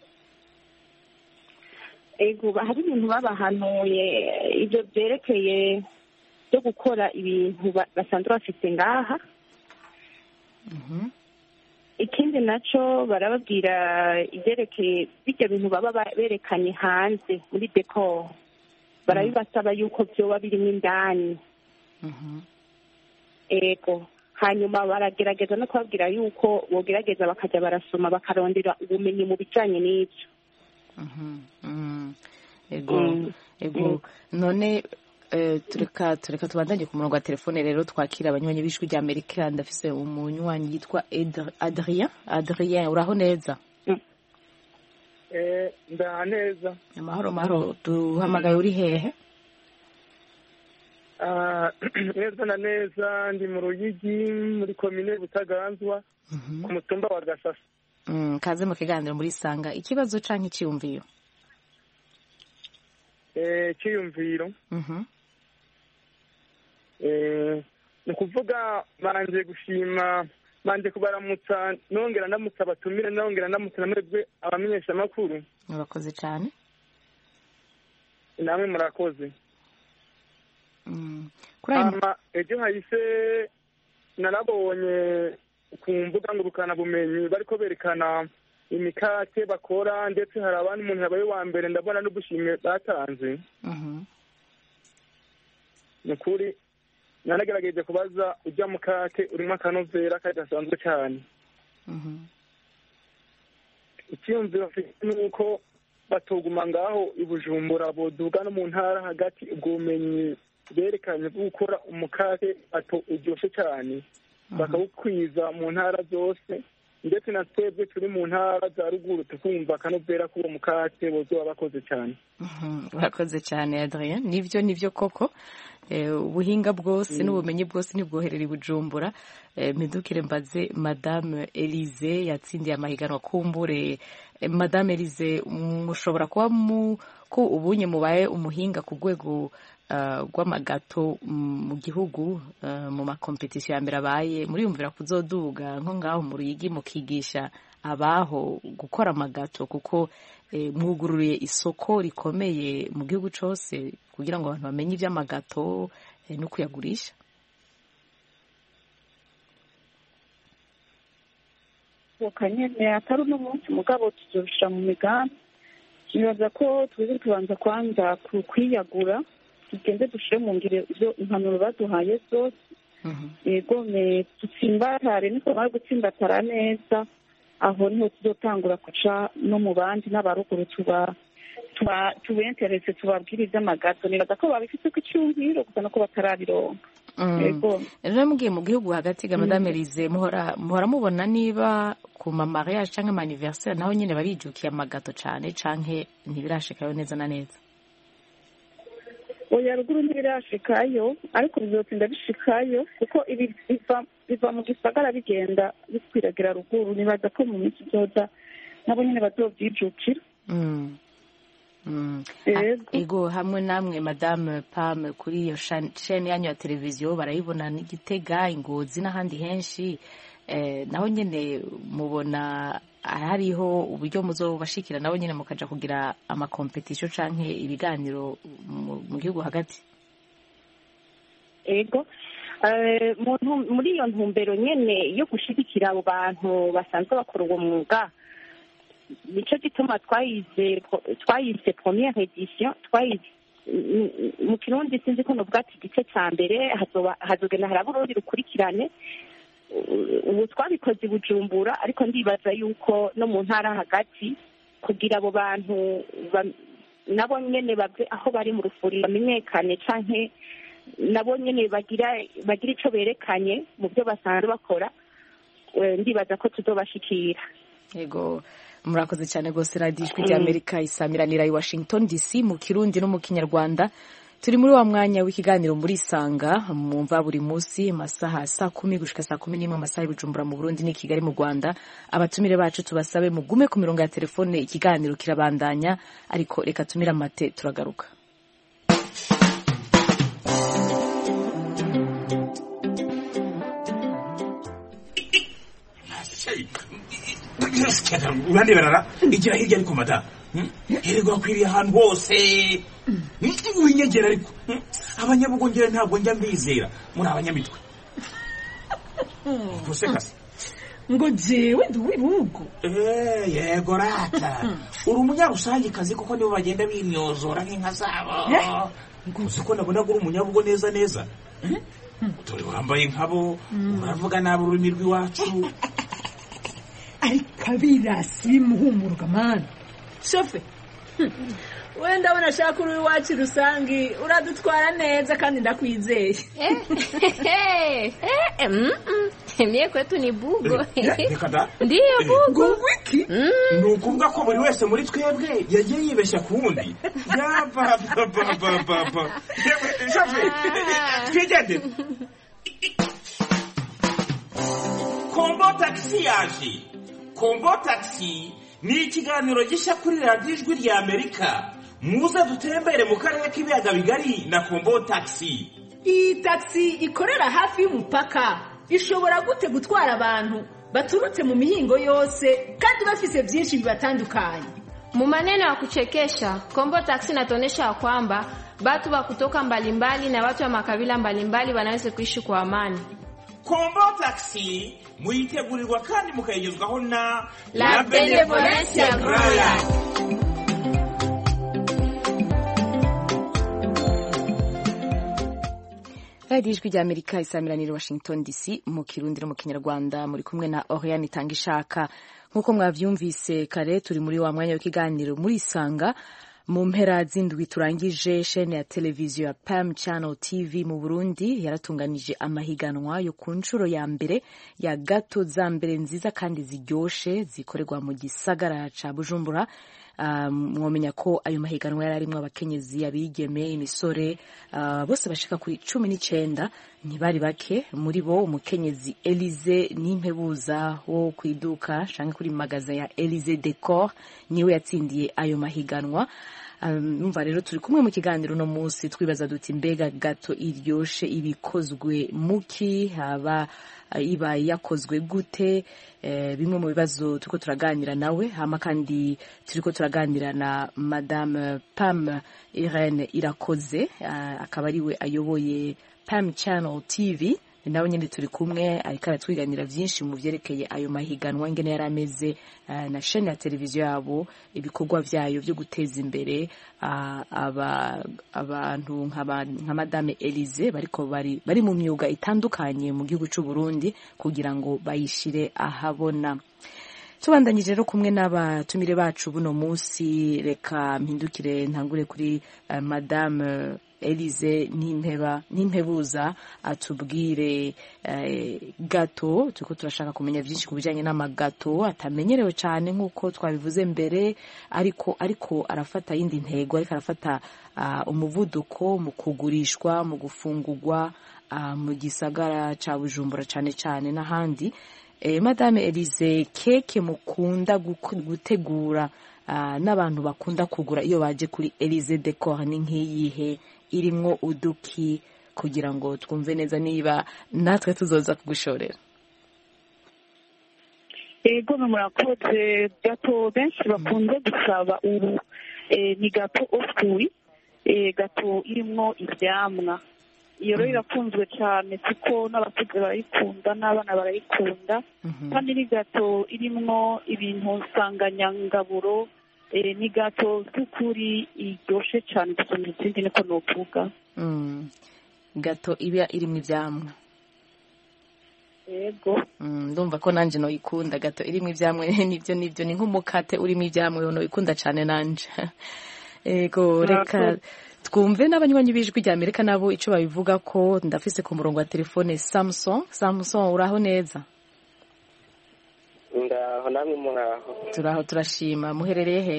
[SPEAKER 6] Ego ba- hari ibintu babahanuye ibyo byerekeye byo gukora ibintu ba- basanzwe bafite ngaha.
[SPEAKER 1] Mhm.
[SPEAKER 6] Ikindi naco barababwira ibyerekeye bijya bintu baba ba- berekanye hanze muri decor, barabibasaba yuko byoba birimo indani.
[SPEAKER 1] Mhm.
[SPEAKER 6] Ego hanyuma baragerageza no kubabwira yuko bogerageza bakajya barasoma bakarondera ubumenyi mu bijanye n'ibyo.
[SPEAKER 1] Mhm. Mm. Ego
[SPEAKER 6] Mm.
[SPEAKER 1] ego none eh, tureka tureka tubandanye ku murongo wa telefone rero twakira abanywanyi b'ijwi ry'Amerika. Ndafise umunywanyi yitwa Ed- Adrien. Adrien, uraho neza?
[SPEAKER 3] Eh, ndaha neza.
[SPEAKER 1] Amahoro mahoro, duhamagaye uri hehe?
[SPEAKER 3] Ah, neza na neza ndi mu Ruyigi muri komine Butaganzwa
[SPEAKER 1] Mhm.
[SPEAKER 3] ku mutumba wa Gasasa.
[SPEAKER 1] Mm, kaze mu kiganiro muri Sanga. Ikibazo canke iciyumviro?
[SPEAKER 3] Eh, cyiyumviro.
[SPEAKER 1] Mhm.
[SPEAKER 3] Eh, ni ukuvuga banje gushima banje kubaramutsa nongera ndamutsa abatumire nongera ndamutsa namwebwe abamenyeshamakuru.
[SPEAKER 1] Urakoze cyane.
[SPEAKER 3] Namwe murakoze.
[SPEAKER 1] Mm. Kuri ayo
[SPEAKER 3] Ama ejo hahise narabonye ku mbuga ngurukana bumenyi bariko berekana imikate bakora, ndetse hari abandi umuntu yabaye wa mbere ndabona n'ubushimwe batanze.
[SPEAKER 1] Mhm.
[SPEAKER 3] Ni ukuri naragerageje kubaza ujya mukate urimo akanovera kadasanzwe cyane.
[SPEAKER 1] Mhm.
[SPEAKER 3] Icyiyumviro mfite ni uko batoguma ngaho i Bujumbura boduga no mu ntara hagati ubwo bumenyi berekanye bwo gukora umukate ato uryoshe cyane bakawukwiza mu ntara zose, ndetse na twebwe turi mu ntara za ruguru tukumva akanovera k'uwo mukate bozoba bakoze cyane.
[SPEAKER 1] Mhm. Urakoze cyane Adrien. Nivyo nivyo koko eh, ubuhinga bwose n'ubumenyi bwose nibwoherera i Bujumbura. Eh, mpindukire mbaze Madame Elise yatsindiye amahiganwa kumbure. Eh, Madame Elise, mushobora kuba mu ko ubunye mubaye umuhinga ku rwego uh, rw'amagato mm, mu gihugu uh, mu makompetisiyo ya mbere abaye, muriyumvira kuzoduga nko ngaho mu Ruyigi mukigisha abaho gukora amagato, kuko eh, mwugururiye isoko rikomeye mu gihugu cose kugira ngo abantu bamenye ivy'amagato eh, no kuyagurisha?
[SPEAKER 6] Nyene atari uno munsi mugabo tuzobishira mu migambi. Nibaza ko tuzi tubanza kwanza kwiyagura, tugende dushire mu ngire ivyo impanuro baduhaye zose.
[SPEAKER 1] Mhm.
[SPEAKER 6] Yego me tutsimbatare niko bari gutsimbatara neza, aho niho tuzotangura kuca no mu bandi n'abaruguru tuba tuba tubenterese tubabwira ivy'amagato. Nibaza ko babifite ku cyumviro gusa nuko batarabironka. Yego
[SPEAKER 1] rero mugiye mu gihugu hagati ga Madame Elise, muhora muhora mubona niba ku ma mariage canke ama anniversaire naho nyene barijukiye amagato cane canke ntibirashikayo neza na neza?
[SPEAKER 6] oya ruguru ntibirashikayo, ariko bizotsinda bishikayo kuko ibi biva biva mu gisagara bigenda bikwiragira ruguru. Nibaza ko mu minsi izoza nabo nyene bazovyijukira.
[SPEAKER 1] Mm. Mm.
[SPEAKER 6] Yego.
[SPEAKER 1] Ah, ego hamwe namwe Madame Pam kuri iyo chaîne yanyu ya televiziyo barayibona n'Igitega, Ingozi n'ahandi henshi, eh, naho nyene mubona hariho uburyo muzobashikira nabo nyene mukaja kugira ama competition canke ibiganiro mu mu gihugu hagati?
[SPEAKER 6] Ego eh, mu ntu- muri iyo ntumbero nyene yo gushigikira abo bantu basanzwe bakora uwo mwuga, nicyo gituma twayize twayise première edition twayize mu kirundi sinzi ko nuvuga ati igice cya mbere hazogenda haraba urundi rukurikirane. Ubu twabikoze i Bujumbura ariko ndibaza yuko no mu ntara hagati kugira abo bantu nabo nyene bave aho bari mu rufuri bamenyekane canke nabo nyene bagira bagira ico berekanye mu byo basanzwe bakora, ndibaza ko tuzobashikira.
[SPEAKER 1] Yego, murakoze cyane rwose. radiyo ijwi ry'Amerika isamiranira i Washington D C mu Kirundi no mu Kinyarwanda. Turi muri wa mwanya w'ikiganiro muri Isanga mumva buri munsi masaha saa kumi gushika saa kumi n'imwe amasaha y'Ibujumbura mu Burundi ni Kigali mu Rwanda. Abatumire bacu tubasabe mugume ku mirongo ya telefone, ikiganiro kirabandanya ariko reka tumira amate turagaruka.
[SPEAKER 7] urande barara igira hirya ariko mata herego akwiriye ahantu hose winyegera ariko abanyabugongera ntabwo njya mbizera muri abanyamitwe gusekasa
[SPEAKER 8] ngo jewe ndi uw'ibihugu.
[SPEAKER 7] Eh, yego rata uri umunyarusange kazi kuko nibo bagenda bimyozora nk'inka zabo. Gusa ko nabona uri umunyabugo neza neza. Dore wambaye nkabo uravuga nabi ururimi rw'iwacu.
[SPEAKER 8] Ariko abirasi bimuhumuruka mana shofe wenda abona ashaka uri iwacu rusangi uradutwara neza kandi ndakwizeye.
[SPEAKER 9] Mie kwetu ni bugo.
[SPEAKER 7] Ndiyo
[SPEAKER 8] bugo. Wiki?
[SPEAKER 7] Ni ukuvuga ko buri wese muri twebwe yagiye yibeshya ku wundi. Ya ba ba ba ba ba ba. Shofe twigende. Kombo taxi yaje. Kombo taxi ni ikiganiro gishya kuri radiyo ijwi ry'Amerika. Muze dutembere mu karere k'ibiyaga bigari na Kombo taxi.
[SPEAKER 8] Iyi taxi ikorera hafi y'umupaka. Ishobora gute gutwara abantu baturutse mu mihingo yose kandi bafise byinshi bibatandukanye.
[SPEAKER 9] Mu maneno ya kuchekesha, Kombo taxi inatuonyesha kwamba watu wa kutoka mbalimbali na watu wa makabila mbalimbali wanaweza kuishi kwa amani.
[SPEAKER 7] Kombo taxi muitegurirwa kandi mukayigezwaho na
[SPEAKER 9] La Benevolencia Royal.
[SPEAKER 1] radiyo ijwi ry'Amerika isamiranira Washington D C mu Kirundi no mu Kinyarwanda. Muri kumwe na Oriane Itangishaka. Nk'uko mwavyumvise kare turi muri wa mwanya w'ikiganiro muri Isanga. Mu mpera z'indwi turangije shene ya televiziyo ya P A M Channel T V mu Burundi yaratunganije amahiganwa yo ku nshuro ya mbere ya gato za mbere nziza kandi ziryoshe zikorerwa mu gisagara ca Bujumbura. Mwomenya ko ayo mahiganwa yari arimwo abakenyezi, abigeme, imisore, uh, bose bashika kuri cumi n'icenda. Ntibari bake muri bo umukenyezi Elize Nimpebuza wo kwiduka canke kuri magaza ya Elize Decor niwe yatsindiye ayo mahiganwa. Numva um, rero turi kumwe mu kiganiro no munsi twibaza duti mbega gato iryoshe ibikozwe muki haba iba yakozwe gute. Eh, bimwe mu bibazo turiko turaganira nawe hama kandi turiko turaganira na Madame Pam Irene Irakoze, uh, akaba ariwe ayoboye P A M Channel T V. Nawe nyine turi kumwe ariko aratwiganira byinshi mu vyerekeye ayo mahiganwa ingene yarameze, uh, na chaîne ya televiziyo yabo ibikorwa vyayo byo guteza imbere uh, aba abantu nka Madame Elize bariko bari bari mu myuga itandukanye mu gihugu cy'u Burundi kugira ngo bayishire ahabona. Tubandanyije rero kumwe n'abatumire bacu buno munsi, reka mpindukire ntangure kuri uh, Madame Elize Nimpeba Nimpebuza atubwire eh, gato. Tuko turashaka kumenya byinshi kubijanye n'amagato atamenyerewe cyane nkuko twabivuze mbere, ariko ariko arafata yindi ntego, ariko arafata uh, umuvuduko mu kugurishwa, mu gufungurwa uh, mu gisagara ca Bujumbura cyane cyane n'ahandi. Eh, Madame Elize, keke mukunda gutegura uh, n'abantu bakunda kugura iyo baje kuri Elize Decor ni nkiyihe, irimwo uduki kugira ngo twumve neza niba natwe tuzoza kugushorera?
[SPEAKER 6] Ego murakoze. Gato benshi bakunze gusaba ubu e, ni gato ofui, e, gato irimwo ivyamwa. iyo rero irakunzwe cyane kuko n'abakuze barayikunda n'abana barayikunda kandi ni gato irimwo ibintu nsanganyangaburo ni gato by'ukuri iryoshye cyane gusumba izindi niko novuga.
[SPEAKER 1] Gato iba irimo ivyamwa.
[SPEAKER 6] Yego.
[SPEAKER 1] Ndumva ko nanje no ikunda gato irimo ivyamwe nivyo nivyo ni nk'umukate urimo ivyamwe no ikunda cyane nanje. Ego reka twumve n'abanywanyi b'ijwi rya Amerika nabo ico babivuga ko ndafise ku murongo wa telefone Samson. Samson uraho neza?
[SPEAKER 10] Ndaho namwe muraho.
[SPEAKER 1] Turaho turashima. Muherereye he?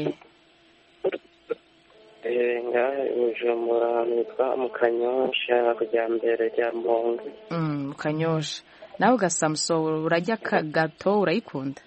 [SPEAKER 10] Eh ngahe Bujumbura nitwa mu Kanyosha kujya mbere rya Mbonga.
[SPEAKER 1] Mm, mu Kanyosha. Nawe ga Samson urajya gato urayikunda?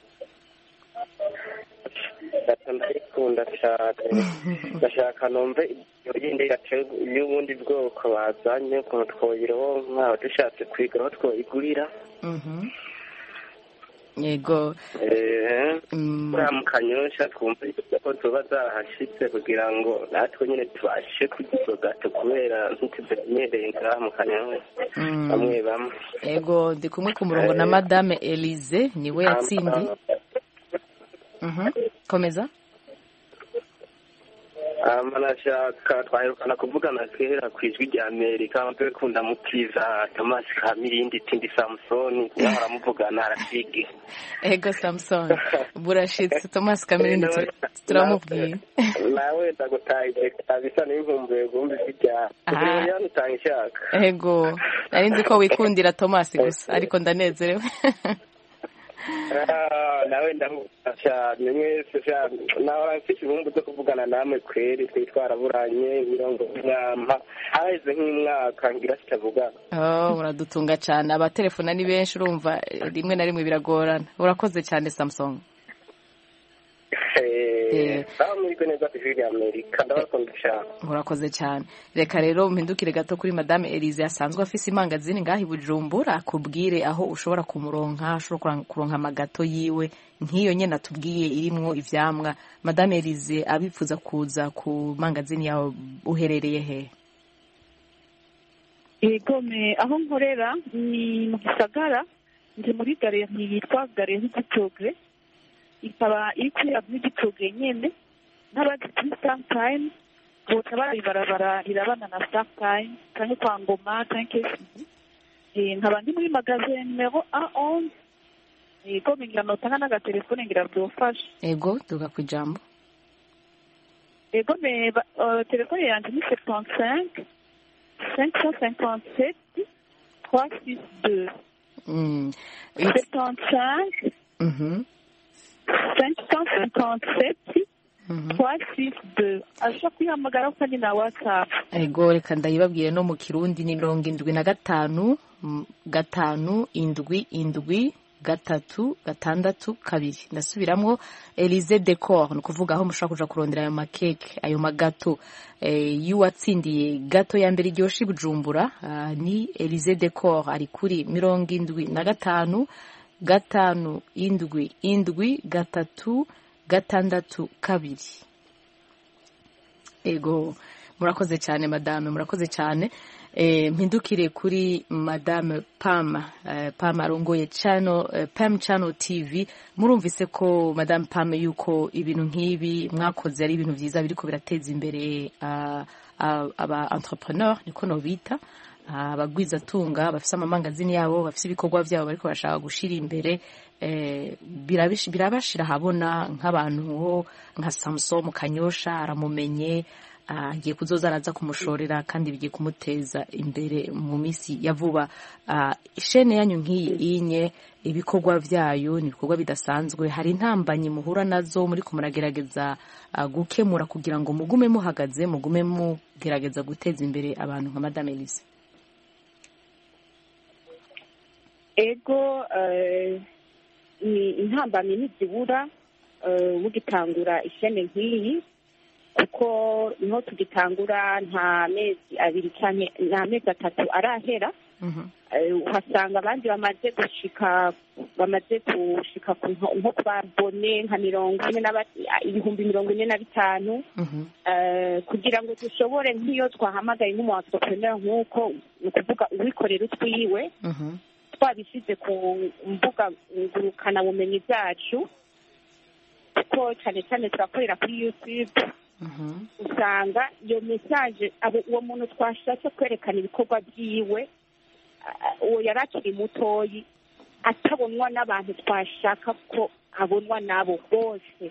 [SPEAKER 10] Ndayikunda cyane. Ndashaka numve yindi gace y'ubundi bwoko bazanye ko twoyironka dushatse kwiga aho twoyigurira.
[SPEAKER 1] Mhm. Yego.
[SPEAKER 10] Eh mu Kanyosha twumve ko tuba zahashitse kugira ngo natwe nyine tubashe kugizo gato kubera ntitumenyereye ngaha mu Kanyosha. Bamwe bamwe.
[SPEAKER 1] Yego ndi kumwe ku murongo na Madame Elise niwe yatsindi. Mhm. Komeza.
[SPEAKER 10] Amanashaka twahirukana kuvugana kera kwijwi rya Amerika mbe kunda mukiza Thomas Kamirindi tindi Samson yahora muvugana arafigi.
[SPEAKER 1] Ego Samson burashitse Thomas Kamirindi turamubwiye.
[SPEAKER 10] Nawe ndagutaye kabisa n'inkumbuye gumbi sijya. Ubwo yanutanga ishaka.
[SPEAKER 1] Ego narinzi ko wikundira Thomas gusa ariko ndanezerewe.
[SPEAKER 10] Ah nawe ndahusha mwese sha nawe mfite ibumbu zo kuvugana namwe kweri twitwara buranye mirongo nyama haize nk'imwaka ngira kitavuga.
[SPEAKER 1] Oh uradutunga cyane abatelefona ni benshi urumva rimwe na rimwe biragorana. Urakoze cyane Samsung.
[SPEAKER 10] Eh bamuri neza kwijwi rya Amerika ndabakunda cyane.
[SPEAKER 1] Urakoze cyane. Reka rero mpindukire gato kuri Madame Elise asanzwe afise imangazini ngahi Bujumbura akubwire aho ushobora kumuronka ushobora kuronka amagato yiwe nk'iyo nyene atubwiye irimwo ivyamwa. Madame Elise abipfuza kuza ku mangazini yawe uherereye he?
[SPEAKER 6] Yego me aho nkorera ni mu Gisagara ndi muri gare yitwa gare y'Igitogwe. Ikaba iri kuri avenue Gitogwe nyene n'abandi kuri Sometime bose barabarabara irabana na Sometime kandi kwa Ngoma tanke eh nkaba ndi muri magasin numero un onze ego mingira notanga na telefone ngira byofasha.
[SPEAKER 1] Ego duga kwijambo.
[SPEAKER 6] Ego me telefone yanje ni soixante-quinze cinq cent cinquante-sept trois cent soixante-deux.
[SPEAKER 1] Mm.
[SPEAKER 6] soixante-quinze
[SPEAKER 1] Mhm.
[SPEAKER 6] cinq cent cinquante-sept trois cent soixante-deux. Ashaka kwihamagara kandi na WhatsApp.
[SPEAKER 1] Ego reka ndayibabwire no mu Kirundi ni mirongo indwi na gatanu gatanu indwi indwi gatatu gatandatu kabiri. Ndasubiramwo Elise Decor no kuvuga aho mushaka kuja kurondera ayo makeke ayo magato eh yuwatsindiye gato ya mbere iryoshi Bujumbura uh, ni Elise Decor ari kuri mirongo indwi na gatanu gatanu indwi indwi gatatu gatandatu kabiri. Ego murakoze cyane madame murakoze cyane. Eh mpindukire kuri Madame Pam eh, Pam arongoye channel eh, Pam Channel T V. Murumvise ko Madame Pam yuko ibintu nk'ibi mwakoze ari ibintu byiza biriko birateza imbere uh, uh, aba entrepreneur niko no bita abagwiza tunga bafise amamangazini yabo bafise ibikorwa byabo bariko bashaka gushira imbere eh birabishi birabashira habona nk'abantu ho nka Samson mu Kanyosha aramumenye agiye uh, kuzoza araza kumushorera kandi bigiye kumuteza imbere mu misi ya vuba. Uh, ishene yanyu nk'iyi inye ibikorwa vyayo ni ibikorwa bidasanzwe hari intambanyi muhura nazo muri kumuragerageza uh, gukemura kugira ngo mugume muhagaze mugume mugerageza guteza imbere abantu nka Madame Elise.
[SPEAKER 6] Ego uh, ni intambamyi n'izibura uh, mugitangura ishene nk'iyi kuko niho tugitangura nta mezi abiri cyane nta mezi atatu arahera. uhasanga abandi bamaze gushika bamaze gushika nko ku babone nka mirongo ine ibihumbi mirongo ine na bitanu kugira ngo dushobore nk'iyo twahamagaye nk'umu entrepreneur nk'uko ni ukuvuga uwikorera utwiwe twabishyize ku mbuga ngurukanabumenyi byacu kuko cyane cyane turakorera kuri YouTube usanga iyo mesaje uwo muntu twashatse kwerekana ibikorwa byiwe uwo yari akiri mutoyi atabonwa n'abantu twashaka ko abonwa nabo bose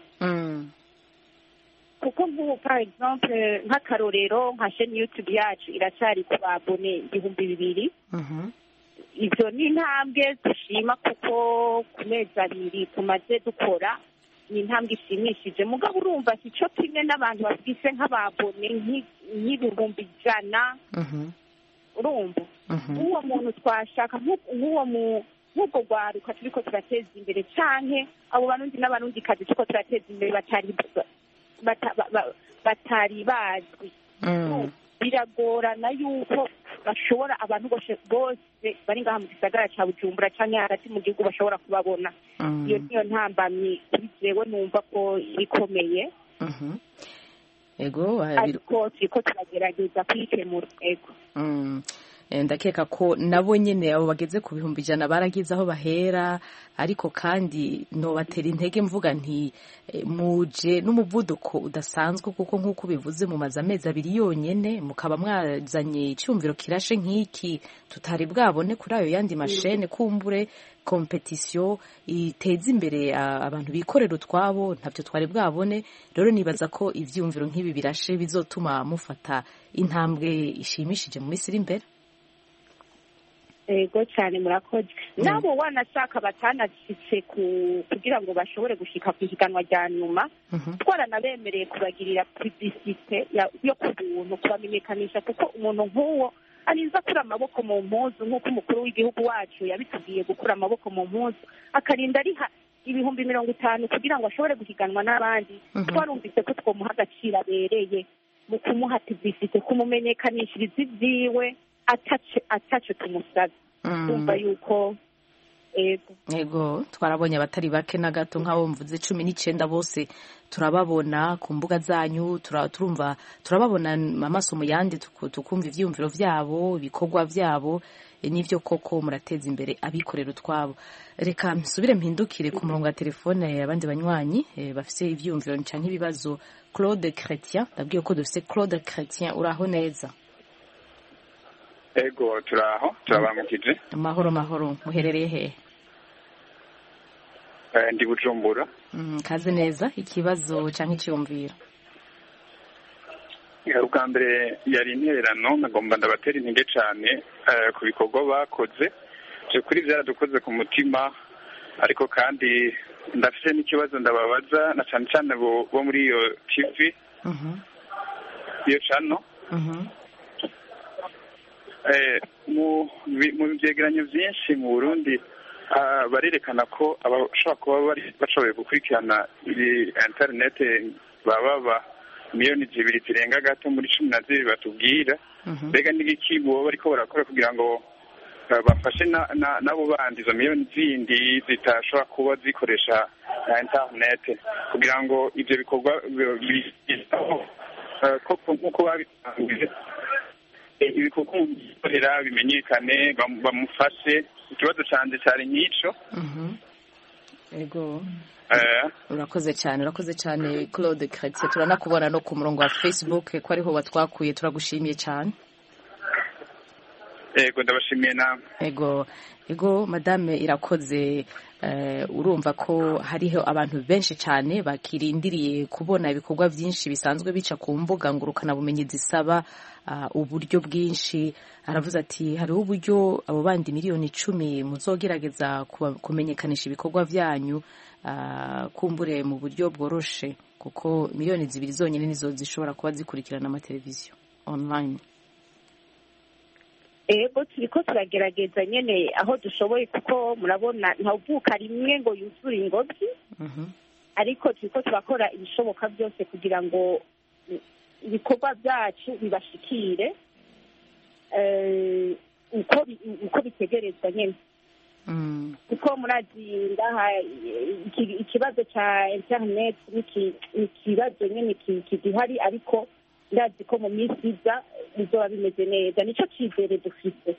[SPEAKER 6] kuko nk'ubu par exemple nk'akarorero nka chaîne YouTube yacu iracyari ku babone ibihumbi bibiri ibyo ni intambwe dushima kuko ku mezi abiri tumaze dukora ni intambwe ishimishije mugabo urumva si cyo kimwe n'abantu bafise nk'ababone nk'ibihumbi ijana urumva nk'uwo muntu twashaka nk'uwo mu nk'ubwo rwaruka turiko turateza imbere canke abo barundi n'abarundikazi turiko turateza imbere batari batari bazwi biragorana yuko bashobora abantu bose bari ngaha mu gisagara ca Bujumbura canke hagati mu gihugu bashobora kubabona iyo niyo ntambamyi kuri jewe numva ko ikomeye
[SPEAKER 1] ego
[SPEAKER 6] ariko turiko turagerageza kwikemura ego
[SPEAKER 1] ndakeka ko nabo nyene abo bageze ku bihumbi ijana baragize aho bahera ariko kandi no batera intege mvuga nti muje n'umuvuduko udasanzwe kuko nk'uko bivuze mu mazi amezi abiri yonyene mukaba mwazanye icyumviro kirashe nk'iki tutari bwabone kuri ayo yandi mashene kumbure competition iteza imbere abantu bikorera utwabo ntavyo twari bwabone rero nibaza ko ivyumviro nk'ibi birashe bizotuma mufata intambwe ishimishije mu misiri imbere.
[SPEAKER 6] Ego cyane murakoze nabo wanashaka batanashitse kugira ngo bashobore gushika ku higanwa rya nyuma twaranabemereye kubagirira publicité yo ku buntu kubamenyekanisha kuko umuntu nk'uwo ariza kura amaboko mu mpuzu nk'uko umukuru w'igihugu wacu yabitubwiye gukura amaboko mu mpuzu akarinda ariha ibihumbi mirongo itanu kugira ngo ashobore guhiganwa n'abandi twarumvise ko twomuha agaciro abereye mu kumuha publicité kumumenyekanishiriza ibyiwe atace tumusabye kumva yuko ego
[SPEAKER 1] ego twarabonye abatari bake na gato nk'abo mvuze cumi n'icenda bose turababona ku mbuga zanyu turumva turababona amaso mu yandi tukumva ivyumviro vyabo ibikorwa vyabo n'ivyo koko murateza imbere abikorera utwabo reka nsubire mpindukire ku murongo wa telefone abandi banywanyi bafise ivyumviro canke ibibazo. Claude Chrétien ndabwiye ko dufise Claude Chrétien uraho neza?
[SPEAKER 11] Ego turaho turabamukije.
[SPEAKER 1] Mahoro mahoro muherereye he?
[SPEAKER 11] Eh ndi Bujumbura.
[SPEAKER 1] Mm kaze neza ikibazo canke icyumviro.
[SPEAKER 11] Ya ubwa mbere yari intererano nagomba ndabatera intege cyane ku bikorwa bakoze cyo kuri byaradukoze ku mutima ariko kandi ndafite n'ikibazo ndababaza na cyane cyane bo muri iyo T V mhm iyo channel mhm eh mu mu byegeranyo byinshi mu Burundi barerekana ko abashaka kuba bari bashoboye gukurikirana iyi internet baba miliyoni zibiri zirenga gato muri cumi na zibiri batubwira mbega n'iki bo bariko barakora kugira ngo bafashe nabo bandi izo miliyoni zindi zitashobora kuba zikoresha internet kugira ngo ivyo bikorwa koko nk'uko babitangiye ibikorwa bikorera bimenyekane bamufashe. Ikibazo canje cyari nk'ico.
[SPEAKER 1] Ego urakoze cyane urakoze cyane Claude Chrétien turanakubona no ku murongo wa Facebook ko ariho watwakuye turagushimiye cyane.
[SPEAKER 11] Ego ndabashimiye namwe.
[SPEAKER 1] Ego ego madame irakoze urumva ko hariho abantu benshi cyane bakirindiriye kubona ibikorwa byinshi bisanzwe bica ku mbuga ngurukana bumenyi zisaba uburyo bwinshi. Aravuze ati hariho uburyo abo bandi miliyoni icumi muzogerageza kumenyekanisha ibikorwa byanyu kumbure mu buryo bworoshe kuko miliyoni zibiri zonyine nizo zishobora kuba zikurikirana amateleviziyo online.
[SPEAKER 6] Ego turiko turagerageza nyene aho dushoboye kuko murabona ntavuka rimwe ngo yuzure ingobyi ariko turiko turakora ibishoboka byose kugira ngo ibikorwa byacu bibashikire uko uko bitegerezwa nyene. kuko murazi ngaha ikibazo cya internet ni ikibazo nyine kigihari, ariko ndazi ko mu minsi iza bizoba bimeze neza, nicyo cyizere dufite.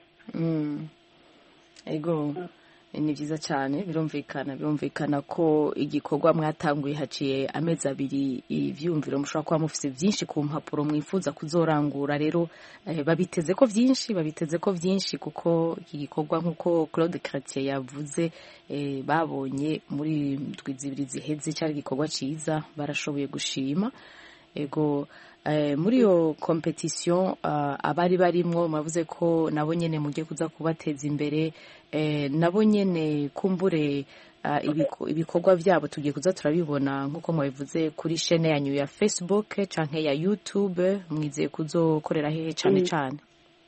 [SPEAKER 1] ego ni byiza cyane, birumvikana birumvikana ko igikorwa mwatanguye haciye amezi abiri, ibyumviro mushobora kuba mufite byinshi ku mpapuro mwifuza kuzorangura. Rero babiteze ko byinshi babiteze ko byinshi kuko iki gikorwa nk'uko Claude Chrétien yavuze babonye muri ndwi zibiri ziheze cyari igikorwa cyiza, barashoboye gushima. Ego muri iyo competition abari barimwo mwavuze ko nabo nyene mugiye kuza kubateza imbere, nabo nyene kumbure ibikorwa byabo tugiye kuza turabibona nk'uko mwabivuze kuri chaîne yanyu ya Facebook canke ya YouTube, mwizeye kuzokorera hehe cane cane?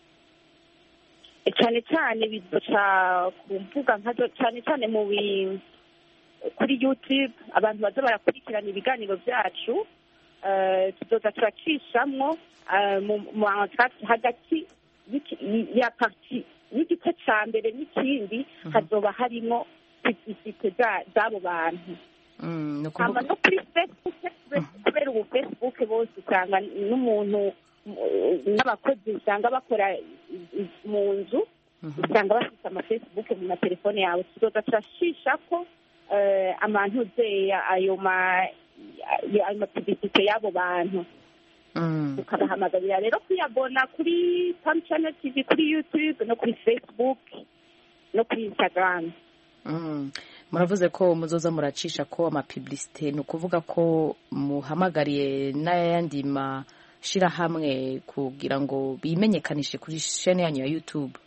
[SPEAKER 6] cyane cyane bizoca kumvuga nkazo cyane cyane mu kuri YouTube, abantu baza barakurikirana ibiganiro byacu. tuzoza turacishamwo hagati ya parti y'igice cya mbere n'ikindi hazoba harimo publicite z'abo bantu. hama no kuri Facebook, kubera ubu Facebook bose usanga n'umuntu n'abakozi usanga bakora mu nzu, usanga bafite ama Facebook mu matelefone yawe. tuzoza turashisha ko amantuzeya ayo ma ayo mapibisite y'abo bantu, tukabahamagarira rero kuyabona kuri Pam Channel T V, kuri YouTube no kuri Facebook no kuri Instagram.
[SPEAKER 1] Muravuze ko muzoza muracisha ko amapibisite, ni ukuvuga ko muhamagariye n'ayandi mashirahamwe kugira ngo bimenyekanishe kuri chaîne yanyu ya YouTube?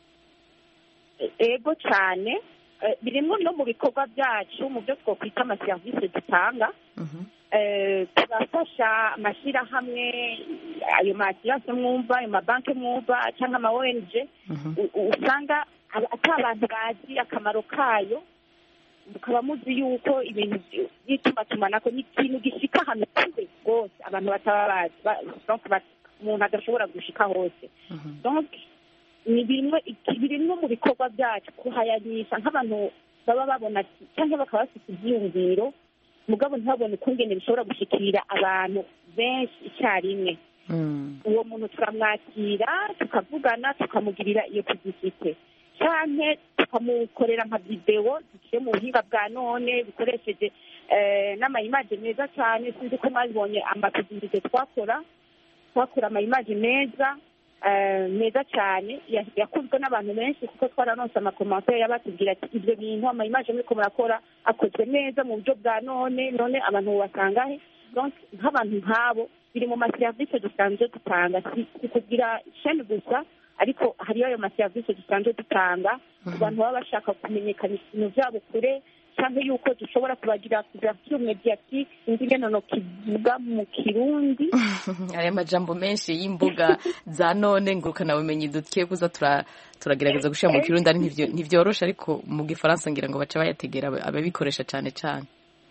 [SPEAKER 6] Ego cyane, birimo no mu bikorwa byacu mu byo twokwita amaserivisi dutanga. turafasha amashyirahamwe, ayo mashyirahamwe mwumva, ayo mabanki mwumva cyangwa ama O N G, usanga ati abantu bazi akamaro kayo, mukaba muzi yuko ibintu by'itumatumanako ni ikintu gishika ahantu kure rwose abantu bataba bazi, umuntu adashobora gushika hose. Donc ni birimwe mu bikorwa byacu kuhayanisha nk'abantu baba babona cyangwa bakaba bafite ibyiyumviro mugabo ntabone ukungene bishobora gushikira abantu benshi icyarimwe. Uwo muntu turamwakira tukavugana tukamugirira iyo publicité, cyane tukamukorera nka video ziciye mu buhinga bwa none bikoresheje n'amayimaje meza cyane. Sinzi ko mwabibonye amapublicité twakora twakora amayimaje meza meza cyane yakunzwe n'abantu benshi, kuko twaranonse amakomantere y'abatubwira ati ibyo bintu amayimaje muriko murakora akozwe neza mu buryo bwa none none abantu basangahe. Donc nk'abantu nk'abo biri mu maserivisi dusanzwe dutanga, si kugira chaîne gusa, ariko hariyo ayo maserivisi dusanzwe dutanga ku bantu baba bashaka kumenyekanisha ibintu byabo kure, cyangwa yuko dushobora kubagira couverture médiatique, ingene no kivuga mu Kirundi.
[SPEAKER 1] Aya majambo menshi y'imbuga za none ngurukana bumenyi dutkiye kuza turagerageza gushira mu Kirundi, ari ntivyo ntivyorosha, ariko mu Gifaransa ngira ngo baca bayategera ababikoresha cyane cyane.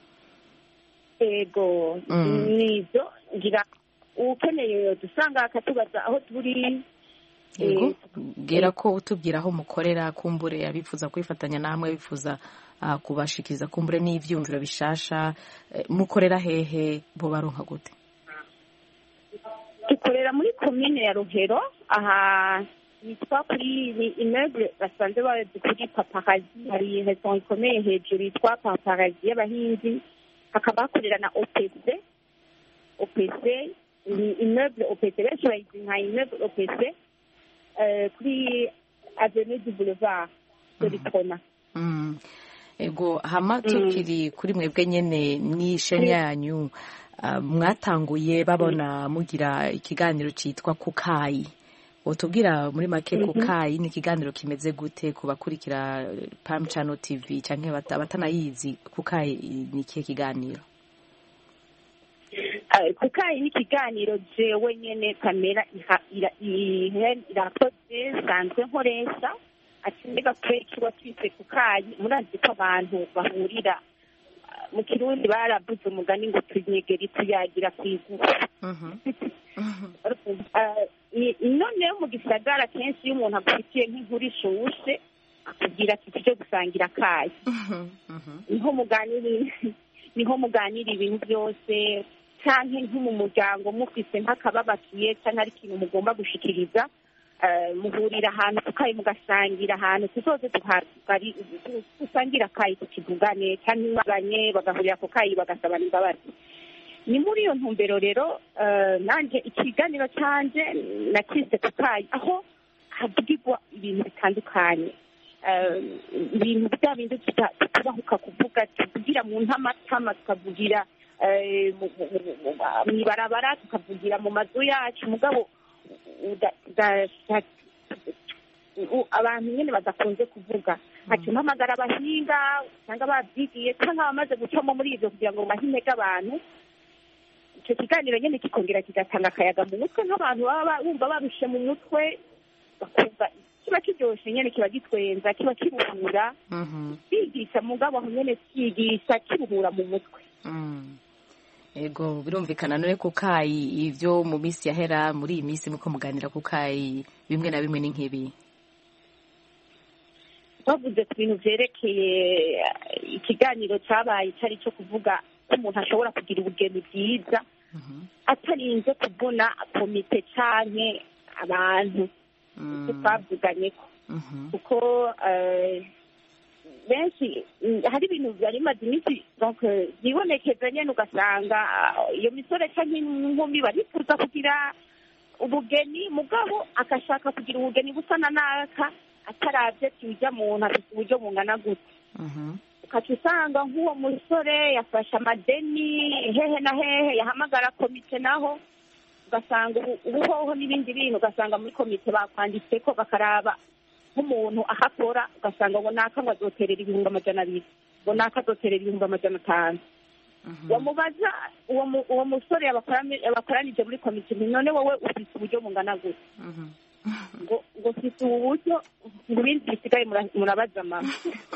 [SPEAKER 6] Ego nizo ngira ukeneye dusanga akatubaza aho turi.
[SPEAKER 1] Ego gera ko utubwira aho mukorera, kumbure abifuza kwifatanya namwe, bifuza uh, kubashikiza kumbure n'ivyumviro bishasha, mukorera hehe bo baronka gute?
[SPEAKER 6] Dukorera muri commune ya Rohero, aha nitwa kuri ni immeuble basanze bazi kuri Paparazi, hari restaurant ikomeye hejuru yitwa Paparazi y'abahinzi, hakaba hakorera na O P C. O P C ni immeuble O P C, benshi bayizi nka immeuble O P C kuri avenue du boulevard de l'Itrona.
[SPEAKER 1] Mm. Ego hama tukiri kuri mwebwe nyene ni chaîne yanyu, uh, mwatanguye babona mugira ikiganiro citwa Kukayi. Utubwira muri make Kukayi ni ikiganiro kimeze gute kubakurikira Pam Channel T V canke batanayizi? Kukayi ni ikihe kiganiro?
[SPEAKER 6] Kukayi ni ikiganiro jewe nyene kamera irakoze sanzwe nkoresha, ati mbega kure ikiwa twise Kukayi. Murazi ko abantu bahurira mu Kirundi baravuze umugani ngo tunyegeri tuyagira kwigufa. Noneho mu gisagara kenshi iyo umuntu agufitiye nk'inkuru ishushe
[SPEAKER 12] akubwira ati tujye gusangira akayi niho muganira niho muganira ibintu byose cyangwa nko mu muryango mufise nk'akababakiye cyangwa ari ikintu mugomba gushikiriza muhurira ahantu tukayi mugasangira ahantu tuzoze dusangira akayi tukivugane cyangwa imaganye bagahurira ku kayi bagasabana imbabazi. Ni muri iyo ntumbero rero nanjye ikiganiro cyanjye nakise ku kayi aho havugirwa ibintu bitandukanye, ibintu bya bindi tubahuka kuvuga tuvugira mu ntamatama, tukavugira mu ibarabara, tukavugira mu mazu yacu, mugabo abantu nyine badakunze kuvuga. Ati mpamagara abahinga cyangwa babyigiye cyangwa abamaze gucamo muri ibyo kugira ngo bahe intege abantu. Icyo kiganiro nyine kikongera kigatanga akayaga mu mutwe nk'abantu baba bumva barushe mu mutwe, bakumva kiba kiryoshye nyine, kiba gitwenza, kiba kiruhura, kigisha mugabo aho nyine kigisha kiruhura mu mutwe.
[SPEAKER 1] Ego birumvikana none ku kayi ibyo mu minsi yahera muri iyi minsi muko muganira ku kayi bimwe na bimwe ni nk'ibi.
[SPEAKER 12] Bavuze ku bintu byerekeye ikiganiro cyabaye cyari cyo kuvuga ko umuntu ashobora kugira ubugeni bwiza atarinze kubona komite cyane abantu twavuganye ko kuko benshi hari ibintu byari bimaze iminsi byibonekeza nyine, ugasanga iyo misore cyangwa inkumi barifuza kugira ubugeni mugabo akashaka kugira ubugeni busa na naka atarabye tujya mu ntu afite uburyo bungana gute. Ukaca usanga nk'uwo musore yafashe amadeni hehe na hehe, yahamagara komite naho ugasanga ubuhoho n'ibindi bintu, ugasanga muri komite bakwanditse ko bakaraba nk'umuntu ahakora, ugasanga ngo naka ngo azoterera ibihumbi amajana abiri, ngo naka azoterera ibihumbi amajana atanu. Wamubaza uwo musore yabakoranije muri komite, none wowe ufite uburyo bungana gute? ngo ngo ufite ubu buryo, ngo ibindi bisigaye murabaza mama.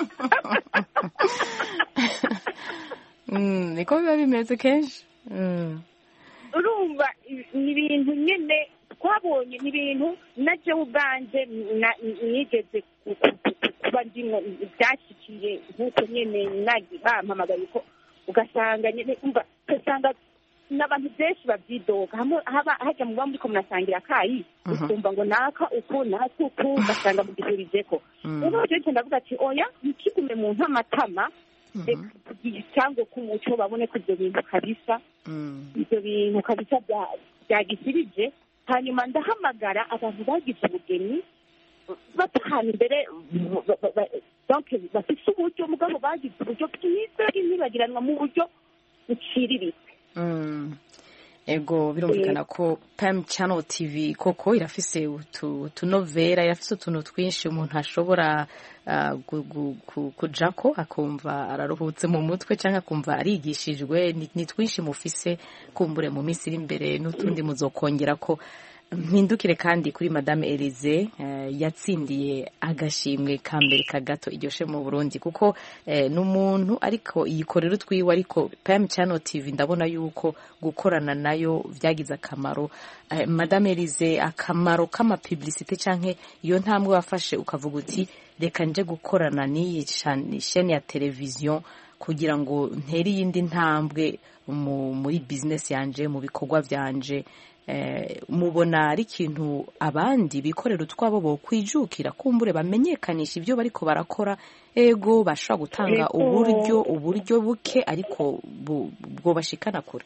[SPEAKER 1] Niko biba bimeze kenshi.
[SPEAKER 12] Urumva ni ibintu nyine twabonye, ni ibintu najye ubwanjye nigeze kuba ndimo byashyikiye nk'uko nyine bampamagaye ko ugasanga nyine ugasanga n'abantu benshi babyidoga hajya mu bamwe ko munasangira akayi ukumva ngo naka uku naka uku ugasanga mugihurije ko. Rero rero ndavuga ati oya ntikigume mu ntamatama, cyangwa ku muco babone ko ibyo bintu kabisa ibyo bintu kabisa byagisirije. Hanyuma ndahamagara abantu bagize ubugeni batahana imbere, bafite uburyo mugabo bagize uburyo bwiza bw'intibagiranwa mu buryo buciriritse.
[SPEAKER 1] Ego birumvikana ko Pam Channel T V koko irafise utunovera, irafise utuntu twinshi umuntu ashobora kujako akumva araruhutse mu mutwe cyangwa akumva arigishijwe. Ni twinshi mufise kumbure mu minsi iri imbere n'utundi muzokongera ko. Mpindukire kandi kuri Madame Elize yatsindiye agashimwe ka mbere kagato iryoshe mu Burundi, kuko n'umuntu ariko yikorera utwiwe, ariko Pam Channel T V ndabona yuko gukorana nayo byagize akamaro. Madame Elize, akamaro k'ama publicité canke iyo ntambwe wafashe ukavuga uti reka nje gukorana n'iyi chaîne ya television kugira ngo ntere iyindi ntambwe muri business yanje, mu bikorwa byanje, mubona ari ikintu abandi bikorera utwabo bo kwijukira kumbure bamenyekanisha ibyo bariko barakora? Ego bashobora gutanga uburyo uburyo buke ariko bwo bashikana kure.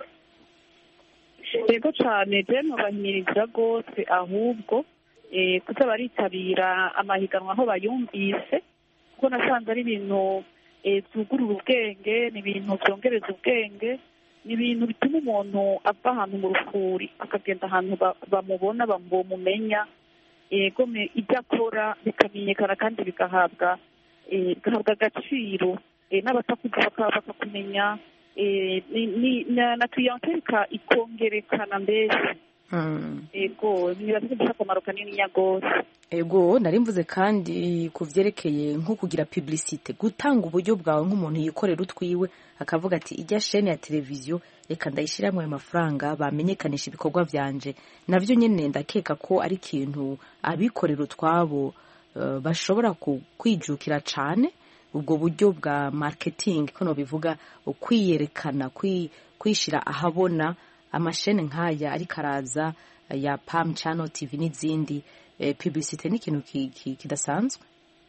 [SPEAKER 6] Ego cyane je nobahimiriza rwose, ahubwo kuza baritabira amahiganwa aho bayumvise, kuko nasanze ari ibintu byugurura ubwenge, ni ibintu byongereza ubwenge, ni ibintu bituma umuntu ava ahantu mu rufuri akagenda ahantu bamubona bamumenya, yego ibyo akora bikamenyekana kandi bigahabwa bigahabwa agaciro, n'abatakuzi bakakumenya, na clientele ikongerekana mbese. Ego nibafite akamaro kanini nyagose.
[SPEAKER 1] Ego nari mvuze kandi ku vyerekeye nko kugira publicité, gutanga uburyo bwawe nk'umuntu yikorera utwiwe akavuga ati ijya chaîne ya televiziyo reka ndayishiramwe amafaranga bamenyekanisha ibikorwa vyanje, navyo nyene ndakeka ko ari ikintu abikorera utwabo uh, bashobora kwijukira cane ubwo buryo bwa marketing kono bivuga ukwiyerekana kwishira ahabona amashene nkaya ari karaza ya Pam Channel T V n'izindi eh, publicity ni ikintu kidasanzwe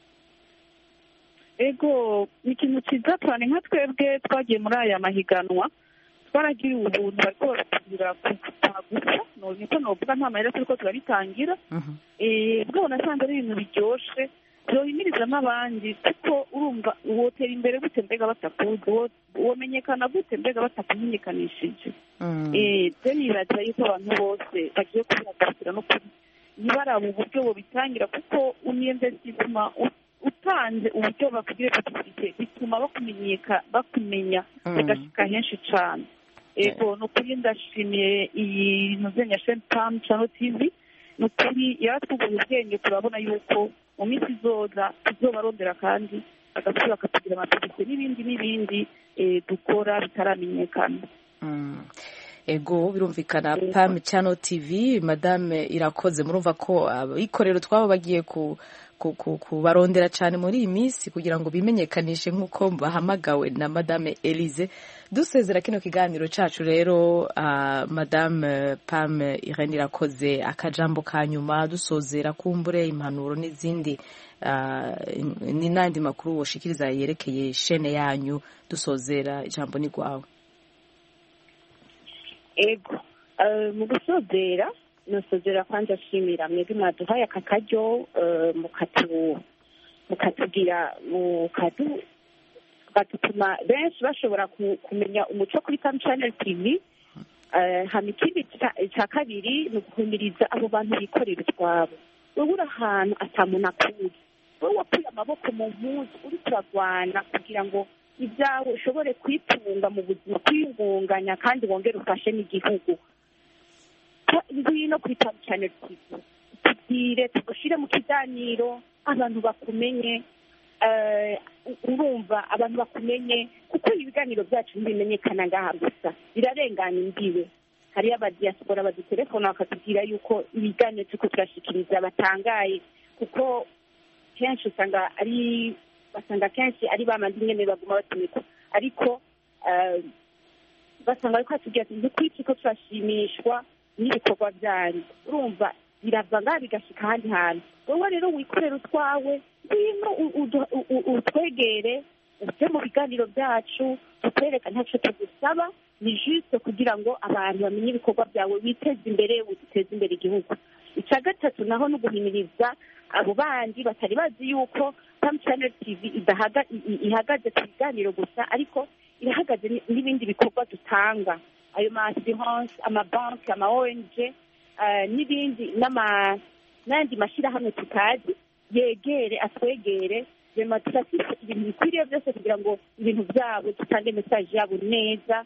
[SPEAKER 6] ego ni ikintu cyiza cyane nka twebwe twagiye muri aya mahiganwa twaragiye ubuntu bariko baratangira kugusa niko novuga nta mahera turiko turabitangira eh bwo nasanze ari ibintu biryoshe byohimiriza n'abandi kuko urumva wotera imbere gute mbega batakuzi womenyekana gute mbega batakumenyekanishije eh nibaza yuko abantu bose bagiye kubagarukira no kuri nibaraba uburyo bobitangira kuko uniinvestment utanze uburyo bakugire publicité bituma bakumenyeka bakumenya bagashika henshi cyane ego no kuri ndashimiye iyi nuzenya Pam Channel T V no kuri yaratwuguye ubwenge turabona yuko mu minsi izoza tuzobarondera kandi agasubira akatugira amategeko n'ibindi n'ibindi dukora bitaramenyekana
[SPEAKER 1] ego birumvikana Pam Channel T V madame irakoze murumva ko ikorero twabo bagiye ku kubarondera cyane muri iyi minsi kugira ngo bimenyekanishe nk'uko bahamagawe na madame Elise dusezera kino kiganiro cacu rero uh, madame Pam Irene irakoze akajambo kanyuma dusozera kumbure impanuro n'izindi uh, ni nandi makuru woshikiriza yerekeye shene yanyu dusozera ijambo ni gwawe
[SPEAKER 12] ego uh, mu gusozera nosozera kwanja shimira mwebwe mwaduhaye aka karyo mukatu mukatugira mukadu batuma benshi bashobora kumenya umuco kuri Pam Channel T V hama ikindi cya kabiri ni uguhumiriza abo bantu bikorera utwabo wowe uri ahantu atamuntu akuzi wowe wakuye amaboko mu mpuzu uri turagwana kugira ngo ibyawe ushobore kwitunga mu buzima kwiyungunganya kandi wongere ufashe n'igihugu ngwino kuri Pam Channel T V tugire tugushire mu kiganiro abantu bakumenye urumva abantu bakumenye kuko ibiganiro byacu bimenyekana ngaha gusa birarenganya imbibe hari abadiaspora badutelefona bakatubwira yuko ibiganiro tuko turashikiriza batangaye kuko kenshi usanga ari basanga kenshi ari bamandi nyene baguma batumika ariko basanga ariko atubwira ati ntikwiki ko turashimishwa n'ibikorwa byanyu urumva birava ngaha bigashika ahandi hantu wowe rero wikorera utwawe ngwino utwegere uje mu biganiro byacu tukwereka ntacyo tugusaba ni juste kugira ngo abantu bamenye ibikorwa byawe witeze imbere uteze imbere igihugu icya gatatu naho no guhimiriza abo bandi batari bazi yuko Pam Channel T V ihagaze ku biganiro gusa ariko irahagaze n'ibindi bikorwa dutanga ayo ma assurance amabanki ama O N G n'ibindi n'andi mashyirahamwe tutazi yegere atwegere rema turafite ibintu bikwiriye byose kugira ngo ibintu byabo dutange message yabo neza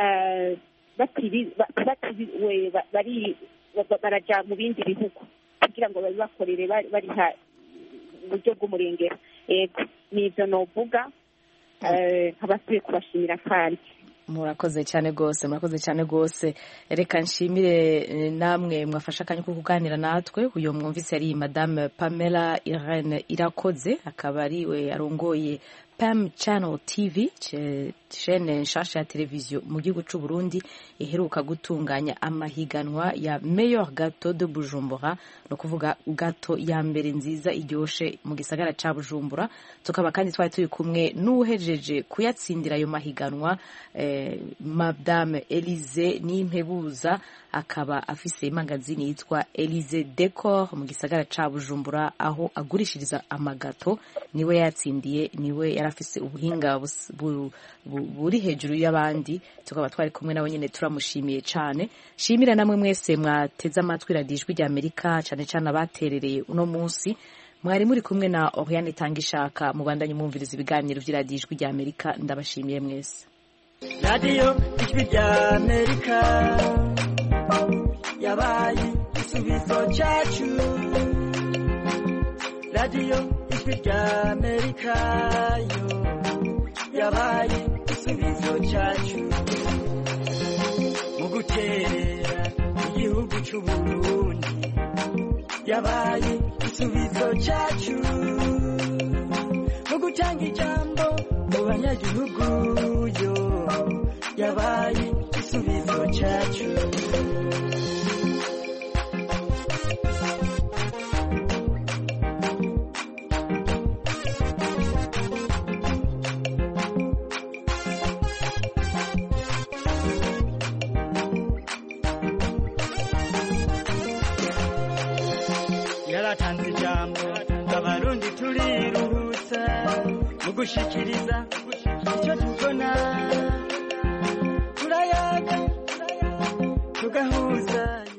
[SPEAKER 12] bari baraja mu bindi bihugu kugira ngo babibakorere bari uburyo bw'umurengero yego nibyo novuga nkabasubiye kubashimira kandi
[SPEAKER 1] murakoze cyane rwose murakoze cyane rwose reka nshimire namwe mwafasha akanya ko kuganira natwe uyu mwumvise ari madame Pamela Irene Irakoze akaba ari we arongoye Pam Channel T V chaîne nshasha ya televiziyo mu gihugu cy'u Burundi iheruka gutunganya amahiganwa ya meilleur gâteau de Bujumbura no kuvuga gato ya mbere nziza iryoshe mu gisagara ca Bujumbura tukaba kandi twari turi kumwe n'uhejeje kuyatsindira ayo mahiganwa eh, madame Elise Nimpebuza akaba afise imangazini yitwa Elise Decor mu gisagara ca Bujumbura aho agurishiriza amagato niwe yatsindiye niwe yarafise ubuhinga buri hejuru y'abandi tukaba twari kumwe nawe nyene turamushimiye cyane shimira namwe mwese mwateze amatwi radijwi rya Amerika cyane cyane abaterereye uno munsi mwari muri kumwe na Oriane Tangishaka mubandanye mumviriza ibiganiro by'radijwi rya Amerika ndabashimiye mwese
[SPEAKER 13] Radio ijwi rya Amerika yabaye isubizo cyacu Radio ijwi rya Amerika yo yabaye isubizo cyacu mu guterera igihugu cy'u Burundi yabaye igisubizo cyacu mu gutanga ijambo mu banyagihugu yo yabaye igisubizo cyacu. Yaratanze ijambo abarundi turiruhutsa mu gushikiriza icyo tubona turayaga tugahuza